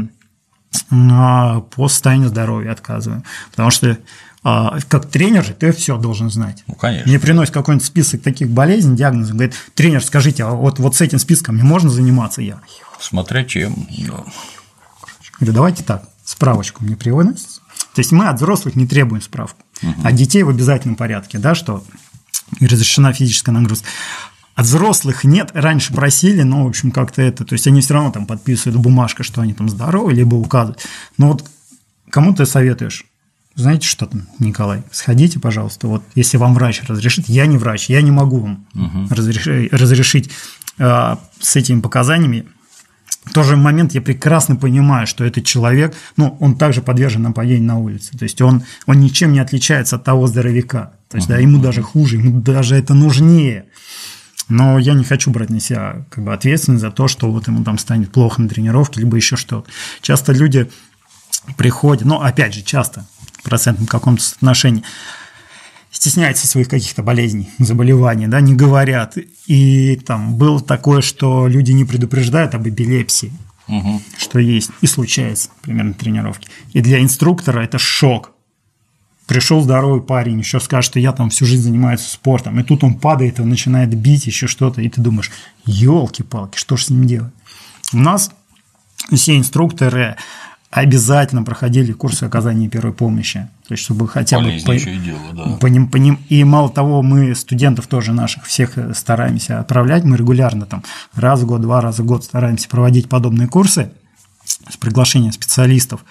по состоянию здоровья отказываем. Потому что как тренер же ты все должен знать. Ну, конечно. Мне приносит какой-нибудь список таких болезней, диагнозов, говорит, тренер, скажите, а вот, вот с этим списком мне можно заниматься? Я. Смотря чем. Говорю, давайте так, справочку мне приводите. То есть мы от взрослых не требуем справку, угу. От детей в обязательном порядке, да, что разрешена физическая нагрузка. От взрослых нет, раньше просили, но, в общем, как-то это, то есть они все равно там подписывают бумажку, что они там здоровы, либо указывают. Но вот кому ты советуешь? Знаете, что там, Николай, сходите, пожалуйста, вот если вам врач разрешит, я не врач, я не могу вам угу. разрешить, разрешить э, с этими показаниями. В тот же момент я прекрасно понимаю, что этот человек, ну, он также подвержен нападению на улице, то есть он, он ничем не отличается от того здоровяка, то есть угу. да, ему даже хуже, ему даже это нужнее. Но я не хочу брать на себя как бы ответственность за то, что вот ему там станет плохо на тренировке, либо еще что-то. Часто люди приходят, ну, опять же, часто в процентном каком-то соотношении стесняются своих каких-то болезней, заболеваний, да, не говорят. И там было такое, что люди не предупреждают об эпилепсии, угу. что есть, и случается, примерно, на тренировке. И для инструктора это шок. Пришел здоровый парень, еще скажет, что я там всю жизнь занимаюсь спортом, и тут он падает, он начинает бить еще что-то, и ты думаешь, елки-палки, что же с ним делать? У нас все инструкторы обязательно проходили курсы оказания первой помощи, то есть чтобы хотя бы по, дело, да. по ним, по ним, и мало того, мы студентов тоже наших всех стараемся отправлять, мы регулярно там раз в год, два раза в год стараемся проводить подобные курсы с приглашением специалистов,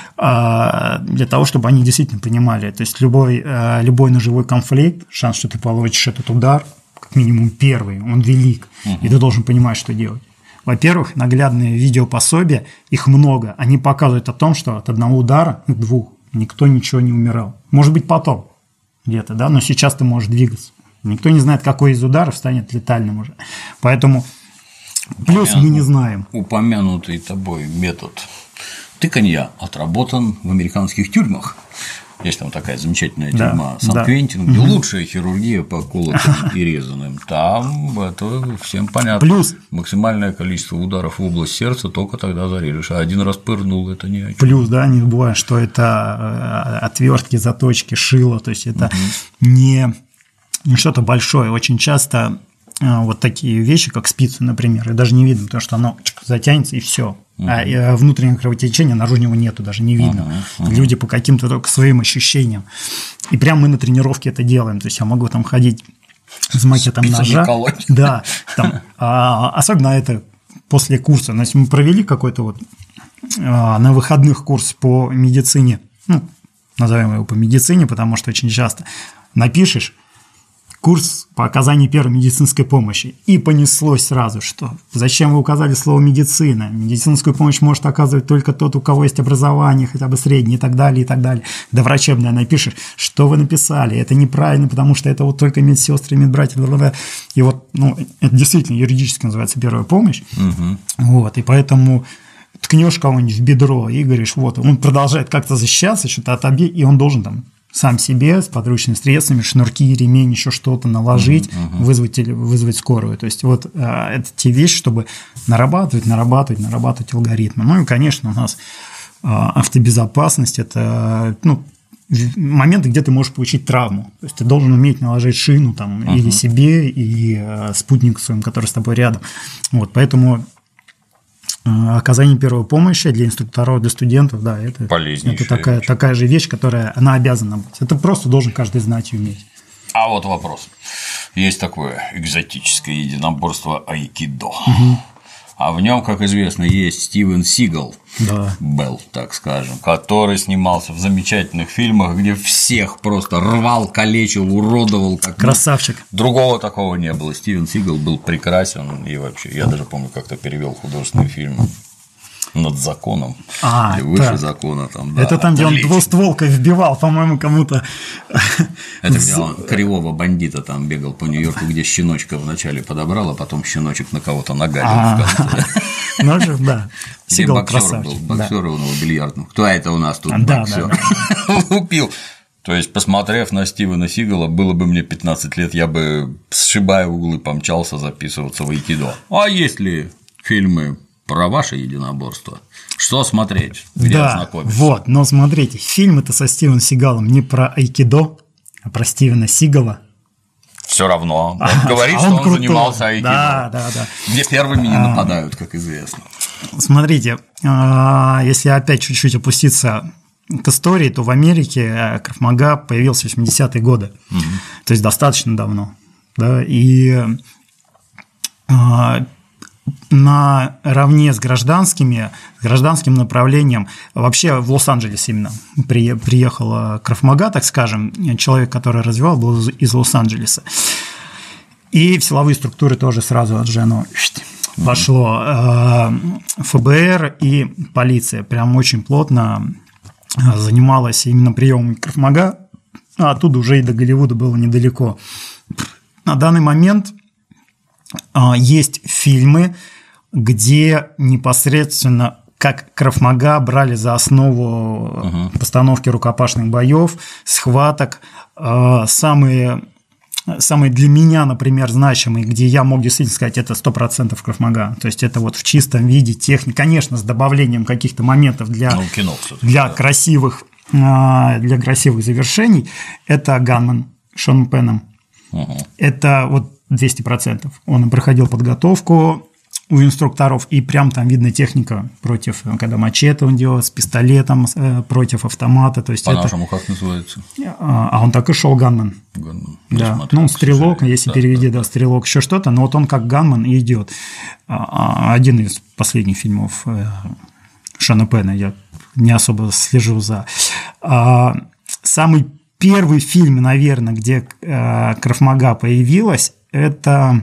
для того, чтобы они действительно понимали, то есть любой, любой ножевой конфликт, шанс, что ты получишь этот удар, как минимум первый, он велик, угу. и ты должен понимать, что делать. Во-первых, наглядные видеопособия, их много, они показывают о том, что от одного удара, двух, никто ничего не умирал. Может быть, потом где-то, да, но сейчас ты можешь двигаться. Никто не знает, какой из ударов станет летальным уже. Поэтому плюс мы не знаем. Упомянутый тобой метод тыканья отработан в американских тюрьмах. Есть там такая замечательная тюрьма да, Сан-Квентин, да. где угу. лучшая хирургия по колотым и резаным. Там это всем понятно. Плюс максимальное количество ударов в область сердца только тогда зарежешь. А один раз пырнул, это не о чем. Плюс, да, не забывай, что это отвертки, заточки, шило, то есть это угу. не, не что-то большое. Очень часто вот такие вещи, как спицы, например, и даже не видно, потому что оно затянется и все. Uh-huh. А внутреннего кровотечения наружного нету, даже не видно. Uh-huh. Uh-huh. Люди по каким-то только своим ощущениям. И прямо мы на тренировке это делаем. То есть я могу там ходить с макетом ножа. Да, там, а, особенно это после курса. То есть мы провели какой-то вот а, на выходных курс по медицине, ну, назовем его по медицине, потому что очень часто напишешь курс по оказанию первой медицинской помощи. И понеслось сразу, что зачем вы указали слово «медицина»? Медицинскую помощь может оказывать только тот, у кого есть образование, хотя бы среднее, и так далее, и так далее. Да врачебное напишешь, что вы написали, это неправильно, потому что это вот только медсестры, медбратья, бла-бла-бла. И вот, ну, это действительно юридически называется первая помощь. Угу. Вот, и поэтому ткнешь кого-нибудь в бедро и говоришь, вот, он продолжает как-то защищаться, что-то отобей, и он должен там сам себе с подручными средствами, шнурки, ремень, еще что-то наложить, uh-huh, uh-huh. вызвать, вызвать скорую. То есть, вот а, это те вещи, чтобы нарабатывать, нарабатывать, нарабатывать алгоритмы. Ну и, конечно, у нас а, автобезопасность – это, ну, моменты, где ты можешь получить травму. То есть ты должен уметь наложить шину там, uh-huh. или себе, и э, спутнику своему, который с тобой рядом. Вот, поэтому э, оказание первой помощи для инструкторов, для студентов, да, это, это такая, такая же вещь, которая она обязана быть. Это просто должен каждый знать и уметь. А вот вопрос. Есть такое экзотическое единоборство айкидо. Угу. А в нем, как известно, есть Стивен Сигал, да. Белл, так скажем, который снимался в замечательных фильмах, где всех просто рвал, калечил, уродовал. Как красавчик. Ну, другого такого не было. Стивен Сигал был прекрасен, и вообще, я даже помню, как-то перевел художественный фильм «Над законом», а, или «Выше так. закона». Там, да, это там, где он двустволкой вбивал, по-моему, кому-то. Это где он кривого бандита там бегал по Нью-Йорку, где щеночка вначале подобрал, а потом щеночек на кого-то нагадил. Ну же, да. Где боксер был, боксер у него бильярдный. Кто это у нас тут боксер? Лупил. То есть, посмотрев на Стивена Сигала, было бы мне пятнадцать лет, я бы, сшибая углы, помчался записываться в айкидо. А есть ли фильмы про ваше единоборство? Что смотреть? Где да, ознакомиться? Вот, но смотрите, фильм это со Стивеном Сигалом не про айкидо, а про Стивена Сигала. Все равно. Он а, говорит, а он что он крутой. Занимался айкидо. Да, да, да. Где первыми не нападают, как известно. Смотрите, если опять чуть-чуть опуститься к истории, то в Америке Крав Мага появился в восьмидесятые годы. Угу. То есть достаточно давно. Да, и наравне с гражданскими, с гражданским направлением, вообще в Лос-Анджелес именно приехала Крав Мага, так скажем, человек, который развивал, был из Лос-Анджелеса. И в силовые структуры тоже сразу же оно вошло. эф бэ эр и полиция прям очень плотно занималась именно приемом Крав Мага, а оттуда уже и до Голливуда было недалеко. На данный момент есть фильмы, где непосредственно как Крав Мага брали за основу uh-huh. постановки рукопашных боев, схваток. Самые, самые для меня, например, значимые, где я мог действительно сказать, это сто процентов Крав Мага. То есть это вот в чистом виде техники, конечно, с добавлением каких-то моментов для, ну, кино, для, да. красивых, для красивых завершений. Это «Ганмен» с Шоном Пеном. Uh-huh. Это вот двести процентов. Он проходил подготовку у инструкторов, и прям там видно техника против, когда мачете он делал, с пистолетом против автомата. То есть по-нашему это... как называется? А он так и шел, ганмен. Ганмен. Да. Смотрел, ну, он стрелок, если да, переведи, да, да, стрелок, еще что-то, но вот он как ганмен и идет. Один из последних фильмов Шона Пена, я не особо слежу за. Самый первый фильм, наверное, где Крав Мага появилась, это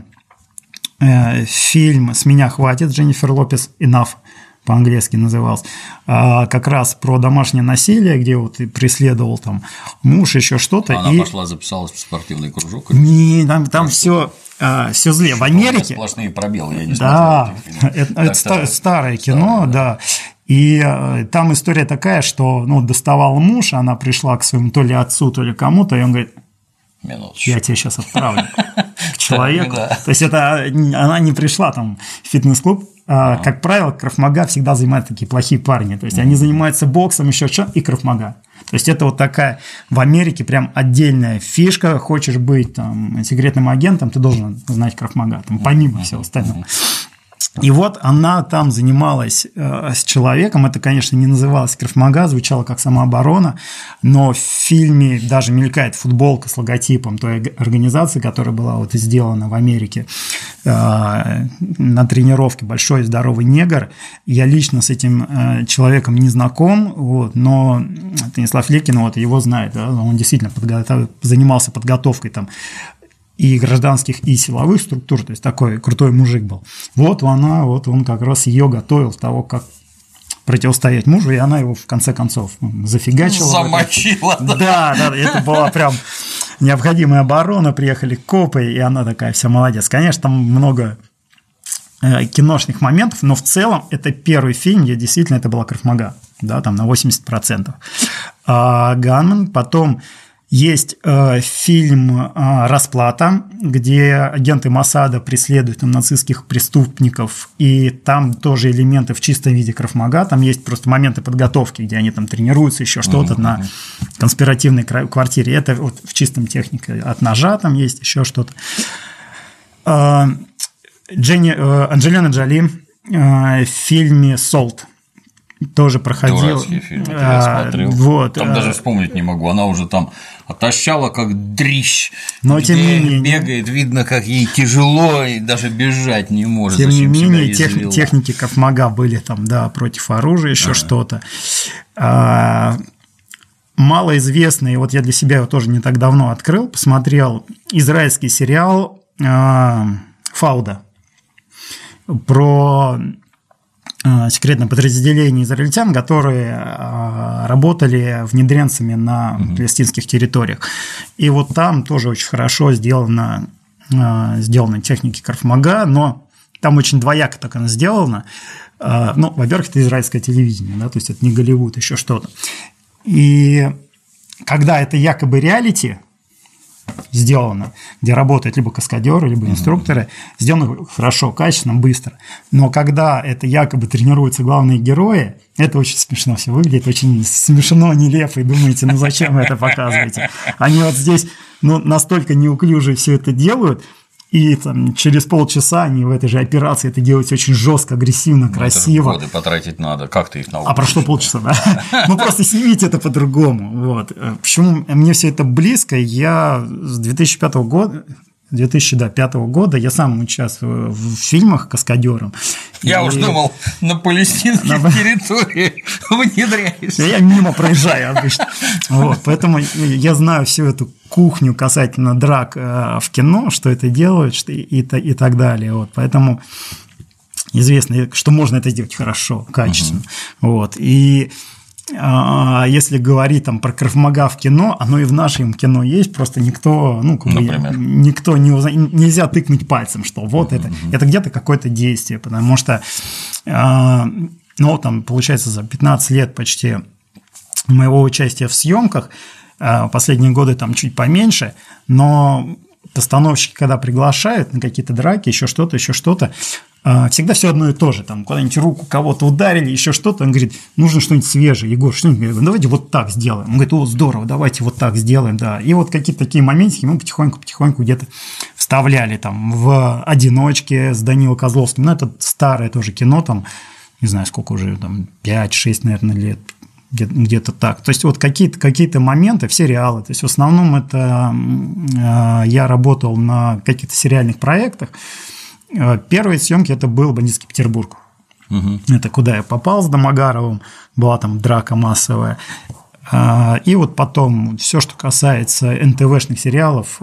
фильм «С меня хватит», Дженнифер Лопес, «Enough» по-английски назывался, как раз про домашнее насилие, где вот преследовал там муж, еще что-то. Она и... пошла, записалась в спортивный кружок? Не, там, там все, все зле. В Америке… Сплошные пробелы, я не да, смотрел. Это, это ста- старое кино, старое, да. да. И там история такая, что ну, доставал муж, она пришла к своему то ли отцу, то ли кому-то, и он говорит: минуточку, я тебя сейчас отправлю к человеку. То есть это она не пришла там в фитнес-клуб. Как правило, Крав Мага всегда занимают такие плохие парни. То есть они занимаются боксом, еще что, и Крав Мага. То есть это вот такая в Америке прям отдельная фишка. Хочешь быть там секретным агентом, ты должен знать Крав Мага, там, помимо всего остального. И вот она там занималась э, с человеком, это, конечно, не называлось Крав Мага, звучало как самооборона, но в фильме даже мелькает футболка с логотипом той организации, которая была вот сделана в Америке э, на тренировке «Большой здоровый негр». Я лично с этим э, человеком не знаком, вот, но Станислав Лекин вот, его знает, да, он действительно подготов... занимался подготовкой там и гражданских, и силовых структур, то есть такой крутой мужик был. Вот она, вот он как раз ее готовил с того, как противостоять мужу, и она его в конце концов зафигачила. Замочила. Да, да, это была прям необходимая оборона, приехали копы, и она такая вся молодец. Конечно, там много киношных моментов, но в целом это первый фильм, где действительно это была Крав Мага, да, там на восемьдесят процентов. А «Ганмен», потом Есть э, фильм э, «Расплата», где агенты Моссада преследуют там, нацистских преступников, и там тоже элементы в чистом виде Крав Мага, там есть просто моменты подготовки, где они там тренируются, еще что-то mm-hmm. на конспиративной квартире. Это вот в чистом технике от ножа там есть еще что-то. Э, Дженни, э, Анджелина Джоли э, в фильме «Солт». Тоже проходил. Дурацкий фильм, я смотрел. Вот, там а... даже вспомнить не могу. Она уже там отощала, как дрищ. Но тем не менее. Бегает, видно, как ей тяжело, и даже бежать не может. Тем не менее, тех, техники Крав Мага были там, да, против оружия, еще а. что-то. А, малоизвестный, вот я для себя его тоже не так давно открыл, посмотрел израильский сериал а, «Фауда» про секретное подразделение израильтян, которые работали внедренцами на угу. палестинских территориях. И вот там тоже очень хорошо сделано, сделаны техники Крав Мага, но там очень двояко так оно сделано. Ну, во-первых, это израильское телевидение, да, то есть это не Голливуд, еще что-то. И когда это якобы реалити сделано, где работают либо каскадеры, либо инструкторы, mm-hmm. сделано хорошо, качественно, быстро. Но когда это якобы тренируются главные герои, это очень смешно все выглядит, очень смешно, нелепо, и думаете, ну зачем вы это показываете? Они вот здесь ну, настолько неуклюже все это делают, и там, через полчаса они в этой же операции это делают очень жестко, агрессивно, красиво. Ну, годы потратить надо, как ты их научишь? А про что полчаса, да? Ну, просто снимите это по-другому. Вот. Почему мне все это близко? Я с две тысячи пятого года... две тысячи пятого года я сам участвую в фильмах каскадером. Я и... уж думал, на палестинской на... территории внедряешься. Я мимо проезжаю обычно. Вот, поэтому я знаю всю эту кухню касательно драк в кино, что это делают что и, и, и так далее. Вот, поэтому известно, что можно это сделать хорошо, качественно. Uh-huh. Вот, и если говорить там про Крав Мага в кино, оно и в нашем кино есть, просто никто, ну, как бы, никто не узна... нельзя тыкнуть пальцем, что вот mm-hmm. это, это где-то какое-то действие, потому что, ну, там, получается, за пятнадцать лет почти моего участия в съемках, последние годы там чуть поменьше, но постановщики, когда приглашают на какие-то драки, еще что-то, еще что-то, всегда все одно и то же, там куда-нибудь руку кого-то ударили, еще что-то, он говорит, нужно что-нибудь свежее, Егор, что-нибудь, давайте вот так сделаем, он говорит, о, здорово, давайте вот так сделаем, да, и вот какие-то такие моментики мы потихоньку-потихоньку где-то вставляли там в «Одиночке» с Данилой Козловским, ну, это старое тоже кино, там, не знаю, сколько уже, там, пять-шесть, наверное, лет, где-то так. То есть вот какие-то, какие-то моменты в сериалы. То есть в основном это э, я работал на каких-то сериальных проектах. Первые съемки это был «Бандитский Петербург». Угу. Это куда я попал с Домогаровым, была там драка массовая. И вот потом все, что касается эн тэ вэ-шных сериалов,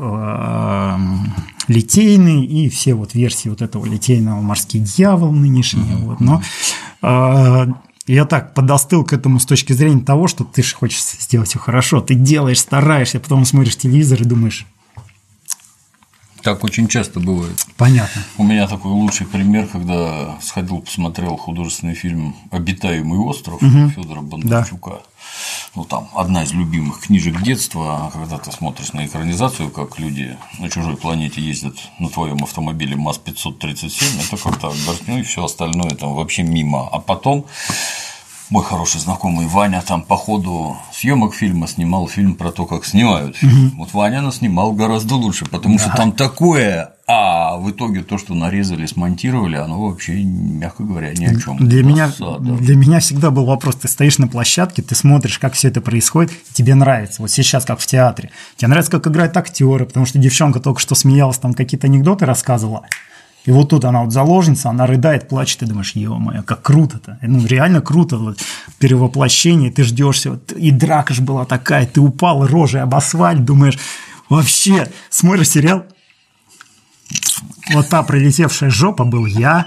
Литейный и все вот версии вот этого Литейного, «Морский дьявол» нынешний. Угу. Вот. Но я так подостыл к этому с точки зрения того, что ты же хочешь сделать все хорошо, ты делаешь, стараешься, потом смотришь телевизор и думаешь… Так очень часто бывает. Понятно. У меня такой лучший пример, когда сходил, посмотрел художественный фильм «Обитаемый остров» угу. Федора Бондарчука. Да. Ну, там одна из любимых книжек детства, когда ты смотришь на экранизацию, как люди на чужой планете ездят на твоем автомобиле МАЗ пятьсот тридцать семь, это как-то ну и все остальное там вообще мимо. А потом мой хороший знакомый Ваня там по ходу съемок фильма снимал фильм про то, как снимают фильм. Угу. Вот Ваня наснимал гораздо лучше, потому да. что там такое, а в итоге то, что нарезали, смонтировали, оно вообще, мягко говоря, ни о чем. Для меня, для меня всегда был вопрос: ты стоишь на площадке, ты смотришь, как все это происходит, тебе нравится. Вот сейчас как в театре. Тебе нравится, как играют актеры, потому что девчонка только что смеялась, там какие-то анекдоты рассказывала. И вот тут она вот заложница, она рыдает, плачет, ты думаешь, ё-моё, как круто-то. Ну, реально круто, вот, перевоплощение, ты ждёшься, вот, и драка ж была такая, ты упал рожей об асфальт, думаешь, вообще, смотришь сериал, вот та прилетевшая жопа был я,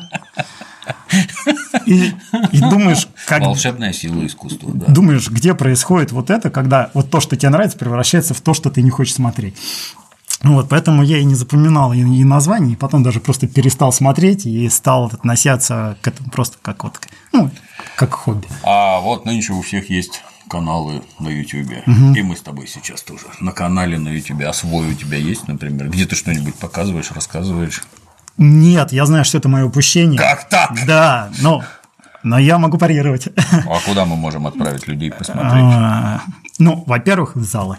и, и думаешь, как… Волшебная сила искусства, да. Думаешь, где происходит вот это, когда вот то, что тебе нравится, превращается в то, что ты не хочешь смотреть. Вот, поэтому я и не запоминал и, и название, и потом даже просто перестал смотреть и стал относиться к этому просто как вот, ну, как хобби. А вот нынче у всех есть каналы на Ютубе, угу. И мы с тобой сейчас тоже на канале на Ютубе. А свой у тебя есть, например? Где ты что-нибудь показываешь, рассказываешь? Нет, я знаю, что это мое упущение. Как так? Да, но, но я могу парировать. А куда мы можем отправить людей посмотреть? А, ну, во-первых, в залы.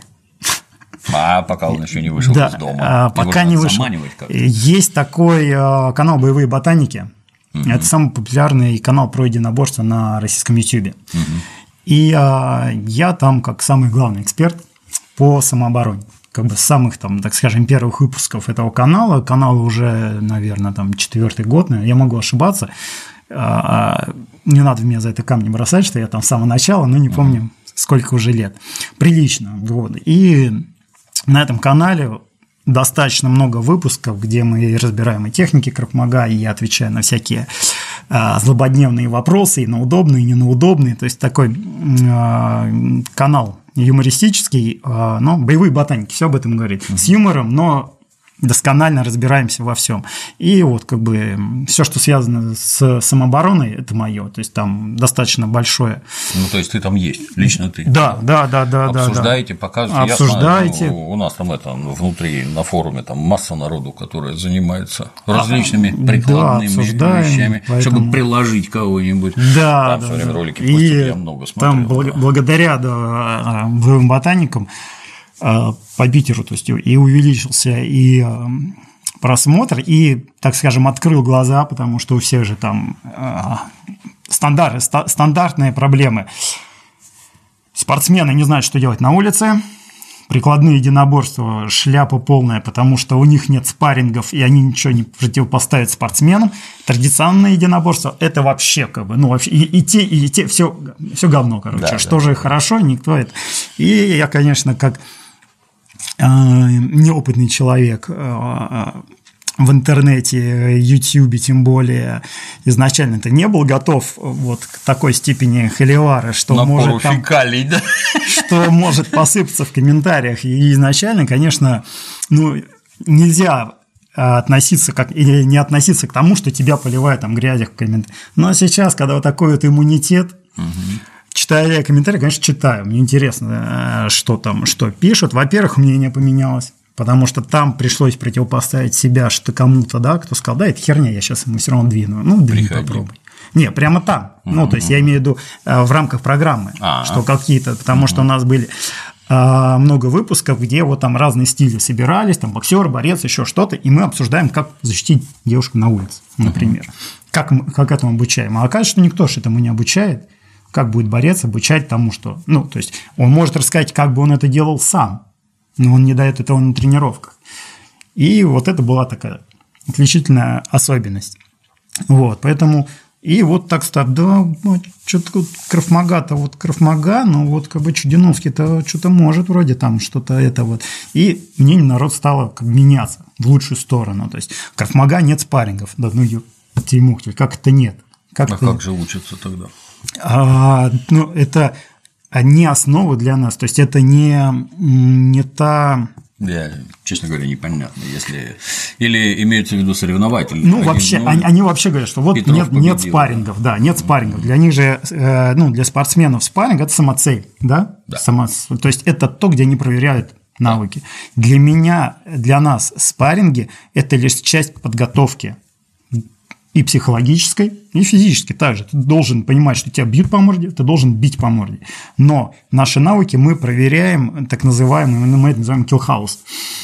А пока он еще не вышел да, из дома. Пока не вышел. Есть такой канал «Боевые ботаники». Угу. Это самый популярный канал про единоборство на российском Ютубе. Угу. И а, я там как самый главный эксперт по самообороне. Как бы с самых, там, так скажем, первых выпусков этого канала. Канал уже, наверное, там четвертый год, я могу ошибаться. А, не надо меня за это камни бросать, что я там с самого начала, но не помню, угу. сколько уже лет. Прилично. Вот. И на этом канале достаточно много выпусков, где мы разбираем и техники Крав Мага, и я отвечаю на всякие а, злободневные вопросы, и на удобные, и не на удобные. То есть такой а, канал юмористический, а, но боевые ботаники, все об этом говорит. Mm-hmm. С юмором, но досконально разбираемся во всем. И вот как бы все, что связано с самообороной, это мое. То есть там достаточно большое. Ну, то есть ты там есть, лично ты. Да, да, да, да. Обсуждаете, да. показываете. Обсуждаете. Я знаю, у нас там это внутри на форуме там масса народу, которая занимается различными а, прикладными да, вещами, поэтому... чтобы приложить кого-нибудь. Да, там да, все время да. ролики и постят, я много смотрел. Там да. благодаря да, боевым ботаникам по Питеру, то есть и увеличился и просмотр, и, так скажем, открыл глаза, потому что у всех же там стандарт, стандартные проблемы. Спортсмены не знают, что делать на улице, прикладные единоборства шляпа полная, потому что у них нет спаррингов, и они ничего не противопоставят спортсменам. Традиционное единоборство – это вообще как бы, ну, вообще и, и те, и те, все, все говно, короче. Да, что да, же да. хорошо, никто это. И я, конечно, как неопытный человек в интернете, Ютьюбе, тем более, изначально-то не был готов вот к такой степени холивара, что может, там, фекалий, да? что может посыпаться в комментариях. И изначально, конечно, ну, нельзя относиться как, или не относиться к тому, что тебя поливают там грязью в комментариях. Но сейчас, когда вот такой вот иммунитет, угу. читаю я комментарии, конечно, читаю. Мне интересно, что там, что пишут. Во-первых, мнение поменялось, потому что там пришлось противопоставить себя что кому-то, да, кто сказал, да, это херня, я сейчас ему все равно двину. Ну, двини, попробуй. Не, прямо там. Mm-hmm. Ну, то есть я имею в виду в рамках программы, А-а-а. что какие-то, потому mm-hmm. что у нас были много выпусков, где вот там разные стили собирались, там боксер, борец, еще что-то, и мы обсуждаем, как защитить девушку на улице, например. Mm-hmm. Как, мы, как этому обучаем. А оказывается, что никто же этому не обучает. Как будет борец обучать тому, что… Ну, то есть он может рассказать, как бы он это делал сам, но он не дает этого на тренировках. И вот это была такая отличительная особенность. Вот, поэтому… И вот так став, да, что-то Крав Мага-то, вот Крав Мага, ну вот как бы Чудиновский-то что-то может вроде там что-то это вот. И мнение народ стало как меняться в лучшую сторону. То есть Крав Мага нет спаррингов. Да ну тимух, как это нет? Как а это... как же учатся тогда? А, ну, это не основа для нас, то есть это не, не та… Я, честно говоря, непонятно, если… Или имеются в виду соревновательные. Ну, вообще, ну, они, они вообще говорят, что вот нет, нет спаррингов, да, нет спаррингов. Для них же, э, ну, для спортсменов спарринг – это самоцель, да? Да. Сама, то есть это то, где они проверяют навыки. Да. Для меня, для нас спарринги – это лишь часть подготовки. И психологической, и физической также. Ты должен понимать, что тебя бьют по морде, ты должен бить по морде. Но наши навыки мы проверяем, так называемый, мы это называем киллхаус.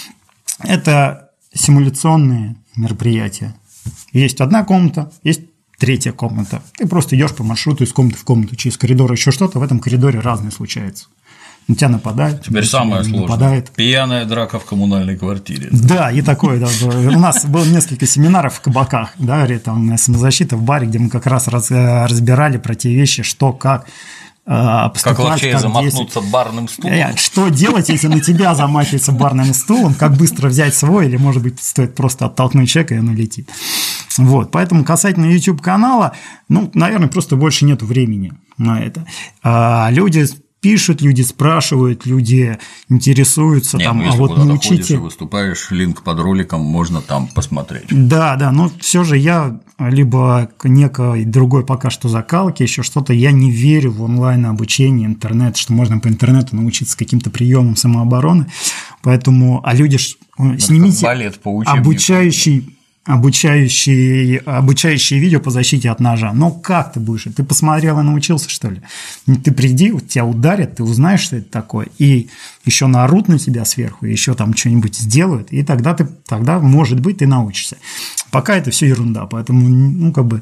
Это симуляционные мероприятия. Есть одна комната, есть третья комната. Ты просто идешь по маршруту из комнаты в комнату, через коридор, еще что-то. В этом коридоре разное случается. На тебя нападают. Теперь самое сложное. Нападает. Пьяная драка в коммунальной квартире. Да, и такое. Да, у нас было несколько семинаров в кабаках, да, там самозащита в баре, где мы как раз разбирали про те вещи, что, как поступать. Как ловчее замахнуться барным стулом. Что делать, если на тебя замахивается барным стулом, как быстро взять свой, или, может быть, стоит просто оттолкнуть человека, и он улетит. Вот, поэтому касательно YouTube-канала, ну, наверное, просто больше нет времени на это. А люди… пишут, люди спрашивают, люди интересуются. Не, там, ну, если а вот куда-то научите... ходишь и выступаешь, линк под роликом можно там посмотреть. Да, да, но все же я либо к некой другой пока что закалке, еще что-то, я не верю в онлайн-обучение, интернет, что можно по интернету научиться каким-то приемам самообороны, поэтому, а люди ж, снимите балет по учебнику. обучающий Обучающие, обучающие видео по защите от ножа. Но как ты будешь? Ты посмотрел и научился, что ли? Ты приди, вот тебя ударят, ты узнаешь, что это такое, и еще наорут на тебя сверху, еще там что-нибудь сделают, и тогда ты, тогда, может быть, ты научишься. Пока это все ерунда, поэтому, ну, как бы,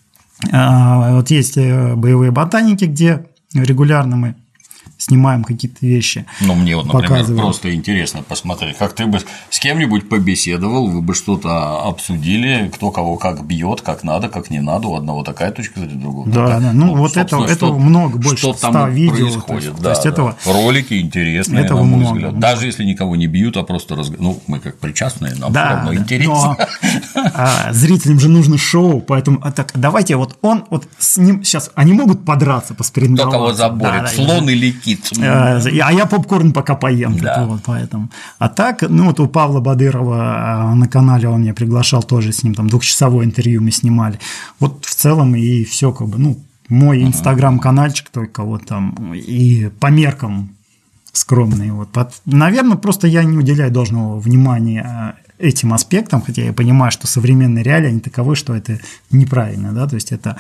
вот есть боевые ботаники, где регулярно мы снимаем какие-то вещи. Ну, мне вот, например, показываем. Просто интересно посмотреть, как ты бы с кем-нибудь побеседовал, вы бы что-то обсудили, кто кого как бьет, как надо, как не надо, у одного такая точка зрения, другого. Да, такая. да, ну, ну вот этого, что, этого много, больше что ста там видео. происходит, то есть, да, то есть да. этого, Ролики интересные, этого на мой много, взгляд. много. Даже если никого не бьют, а просто разг... ну, мы как причастные, нам да, все равно да, интересно. Но, а, зрителям же нужно шоу, поэтому а так, давайте вот он вот с ним сейчас они могут подраться, посприндоваться. Кто кого заборет, да, да, слон да. или кит. А я попкорн пока поем, Да. так вот, поэтому. А так, ну вот у Павла Бадырова на канале он меня приглашал тоже с ним там двухчасовое интервью мы снимали. Вот в целом и все как бы, ну мой инстаграм-канальчик только вот там и по меркам скромный. Вот. Наверное, просто я не уделяю должного внимания этим аспектам, хотя я понимаю, что современные реалии, они таковы, что это неправильно, да, то есть это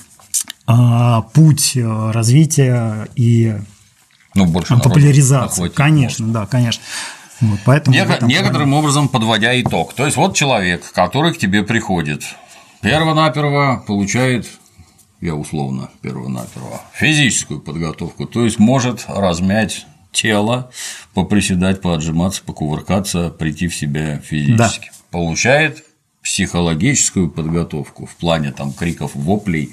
а, путь развития и ну, больше популяризации. Конечно, может. Да, конечно. Вот, поэтому Неко- некоторым плане... образом подводя итог. То есть, вот человек, который к тебе приходит, перво-наперво получает, я условно перво-наперво, физическую подготовку, то есть может размять тело, поприседать, поотжиматься, покувыркаться, прийти в себя физически. Да. Получает психологическую подготовку в плане там криков, воплей.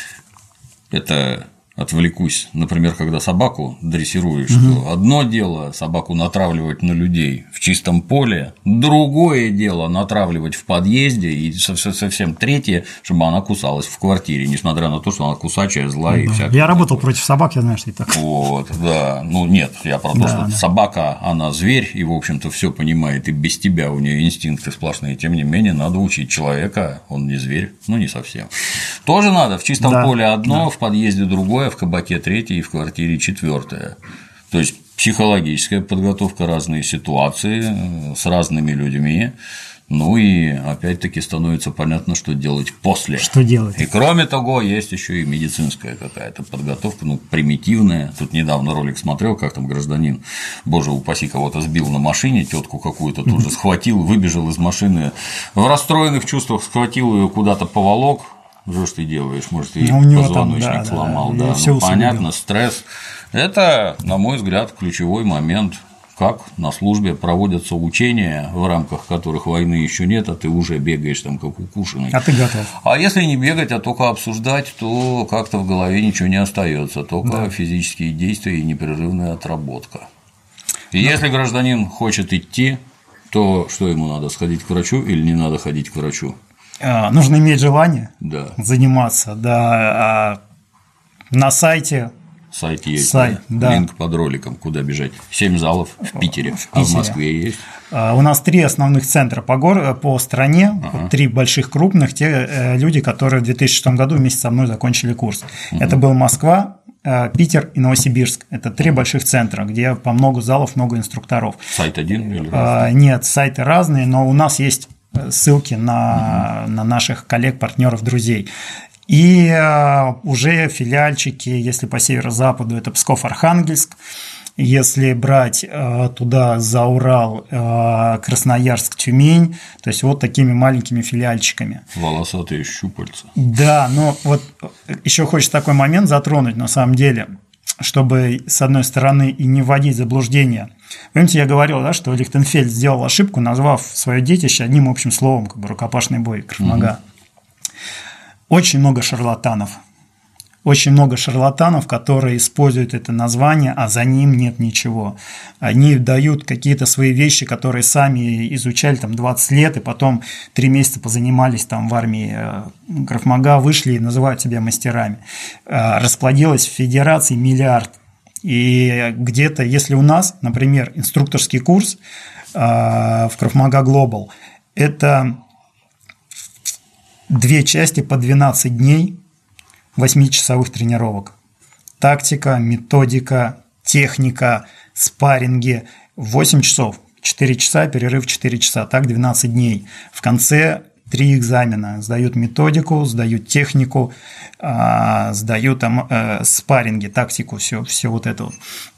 Это отвлекусь, например, когда собаку дрессируешь, угу. то одно дело собаку натравливать на людей в чистом поле, другое дело натравливать в подъезде, и совсем третье, чтобы она кусалась в квартире, несмотря на то, что она кусачая, злая да. и всякое. Я работал против собак, я знаю, что это такое. Вот, да. Ну нет, я про то, да, что да. собака, она зверь, и, в общем-то, все понимает, и без тебя у нее инстинкты сплошные. Тем не менее, надо учить человека, он не зверь, ну не совсем. Тоже надо в чистом да. поле одно, да. в подъезде другое, в кабаке третье и в квартире четвертое. То есть психологическая подготовка, разные ситуации с разными людьми. Ну и опять-таки становится понятно, что делать после. Что делать? И кроме того, есть еще и медицинская какая-то подготовка, ну, примитивная. Тут недавно ролик смотрел, как там гражданин, боже упаси, кого-то сбил на машине, тетку какую-то тут же схватил, выбежал из машины, в расстроенных чувствах схватил ее куда-то поволок. Что ж ты делаешь? Может, и позвоночник там, да, сломал, да, да. да. Ну, понятно, убил. Стресс. Это, на мой взгляд, ключевой момент, как на службе проводятся учения, в рамках которых войны еще нет, а ты уже бегаешь там как укушенный. А ты готов. А если не бегать, а только обсуждать, то как-то в голове ничего не остается, только да. физические действия и непрерывная отработка. И да. если гражданин хочет идти, то что ему надо, сходить к врачу или не надо ходить к врачу? Нужно иметь желание да. заниматься, да, на сайте. Сайт есть, Сайт, да. Да. Линк под роликом, куда бежать. Семь залов в Питере, в Питере. А в Москве есть? У нас три основных центра по, гор... по стране, ага. три больших крупных, те люди, которые в две тысячи шестом году вместе со мной закончили курс. Угу. Это был Москва, Питер и Новосибирск. Это три больших центра, где по много залов, много инструкторов. Сайт один или разный? Нет, сайты разные, но у нас есть ссылки на, угу. на наших коллег, партнеров, друзей. И уже филиальчики, если по северо-западу, это Псков-Архангельск, если брать туда за Урал, Красноярск, Тюмень, то есть вот такими маленькими филиальчиками. Волосатые щупальца. Да, но вот еще хочется такой момент затронуть, на самом деле, чтобы, с одной стороны, и не вводить в заблуждение. Помните, я говорил, да, что Лихтенфельд сделал ошибку, назвав свое детище одним общим словом, как бы рукопашный бой, Крав Мага. Угу. Очень много шарлатанов. Очень много шарлатанов, которые используют это название, а за ним нет ничего. Они дают какие-то свои вещи, которые сами изучали там двадцать лет, и потом три месяца позанимались там в армии Крав Мага, вышли и называют себя мастерами. Расплодилось в федерации миллиард И где-то, если у нас, например, инструкторский курс в Krav Maga Global, это две части по двенадцать дней восьмичасовых тренировок. Тактика, методика, техника, спарринги. восемь часов, четыре часа, перерыв четыре часа, так двенадцать дней. В конце три экзамена. Сдают методику, сдают технику, сдают там спарринги, тактику, все, все вот это.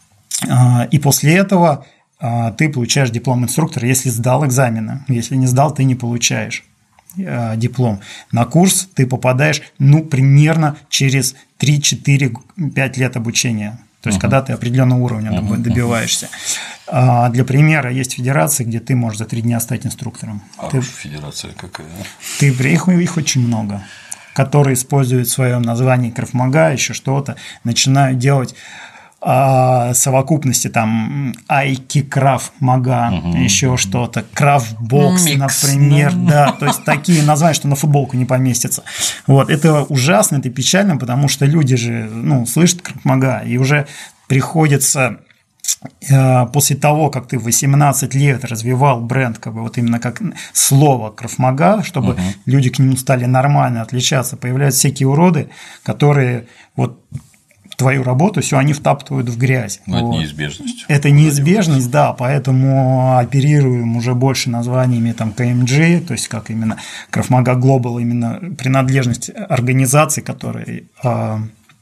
И после этого ты получаешь диплом инструктора, если сдал экзамены. Если не сдал, ты не получаешь диплом. На курс ты попадаешь, ну, примерно через три-четыре-пять лет обучения. То есть, uh-huh. когда ты определенного уровня uh-huh. добиваешься. А для примера, есть федерации, где ты можешь за три дня стать инструктором. А ты, федерация какая? Ты, их, их очень много, которые используют в своем названии Krav Maga, еще что-то, начинают делать а, совокупности, там, Айки Krav Maga, uh-huh. еще что-то, Krav Box, например, да, то есть такие названия, что на футболку не поместится. Вот, это ужасно, это печально, потому что люди же, ну, слышат Krav Maga, и уже приходится после того, как ты в восемнадцать лет развивал бренд, как бы вот именно как слово Krav Maga, чтобы uh-huh. люди к нему стали нормально отличаться, появляются всякие уроды, которые вот твою работу, все они втаптывают в грязь. Ну, вот. Это неизбежность. Это неизбежность, да, поэтому оперируем уже больше названиями там ка эм джи, то есть как именно Krav Maga Global, именно принадлежность организации, которой а,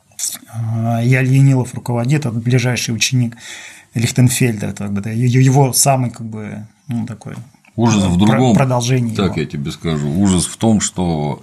а, Яль Янилов руководит, это ближайший ученик Лихтенфельда, это, как бы, его самый как бы, ну, такой ужас в другом продолжение. Так его. Я тебе скажу. Ужас в том, что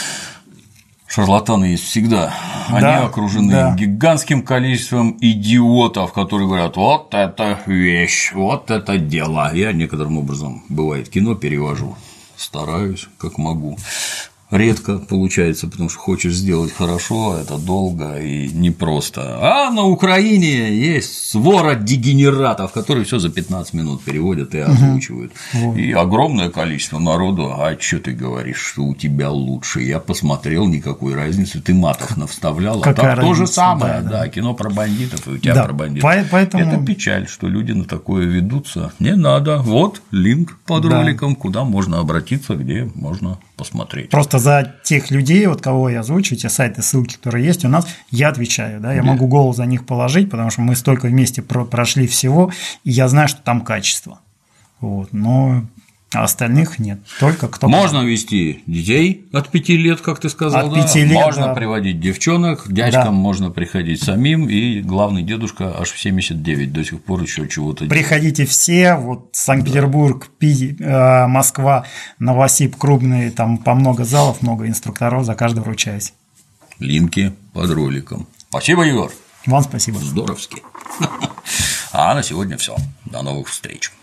шарлатаны есть всегда. Они да, окружены да. гигантским количеством идиотов, которые говорят: вот это вещь, вот это дело. Я некоторым образом, бывает, кино перевожу, стараюсь, как могу. Редко получается, потому что хочешь сделать хорошо, это долго и непросто. А на Украине есть свора дегенератов, которые все за пятнадцать минут переводят и озвучивают. Угу. И огромное количество народу. А что ты говоришь, что у тебя лучше? Я посмотрел, никакой разницы. Ты матов навставлял, а там то же самое. Да, да. да, кино про бандитов, и у тебя да, про бандитов. Поэтому... Это печаль, что люди на такое ведутся. Не надо. Вот линк под да. роликом, куда можно обратиться, где можно посмотреть. Просто за тех людей, вот кого я озвучу, те сайты, ссылки, которые есть у нас, я отвечаю, да, я yeah. могу голову за них положить, потому что мы столько вместе прошли всего, и я знаю, что там качество, вот, но а остальных нет, только кто… Можно вести детей от пяти лет, как ты сказал, от да? пяти лет, можно да. приводить девчонок, дядькам да. можно приходить самим, и главный дедушка аж в семьдесят девять до сих пор еще чего-то делает. Приходите все, вот Санкт-Петербург, да. Пи, э, Москва, Новосиб, крупные, там по много залов, много инструкторов, за каждого ручаюсь. Линки под роликом. Спасибо, Егор. Вам спасибо. Здоровски. А на сегодня все. До новых встреч.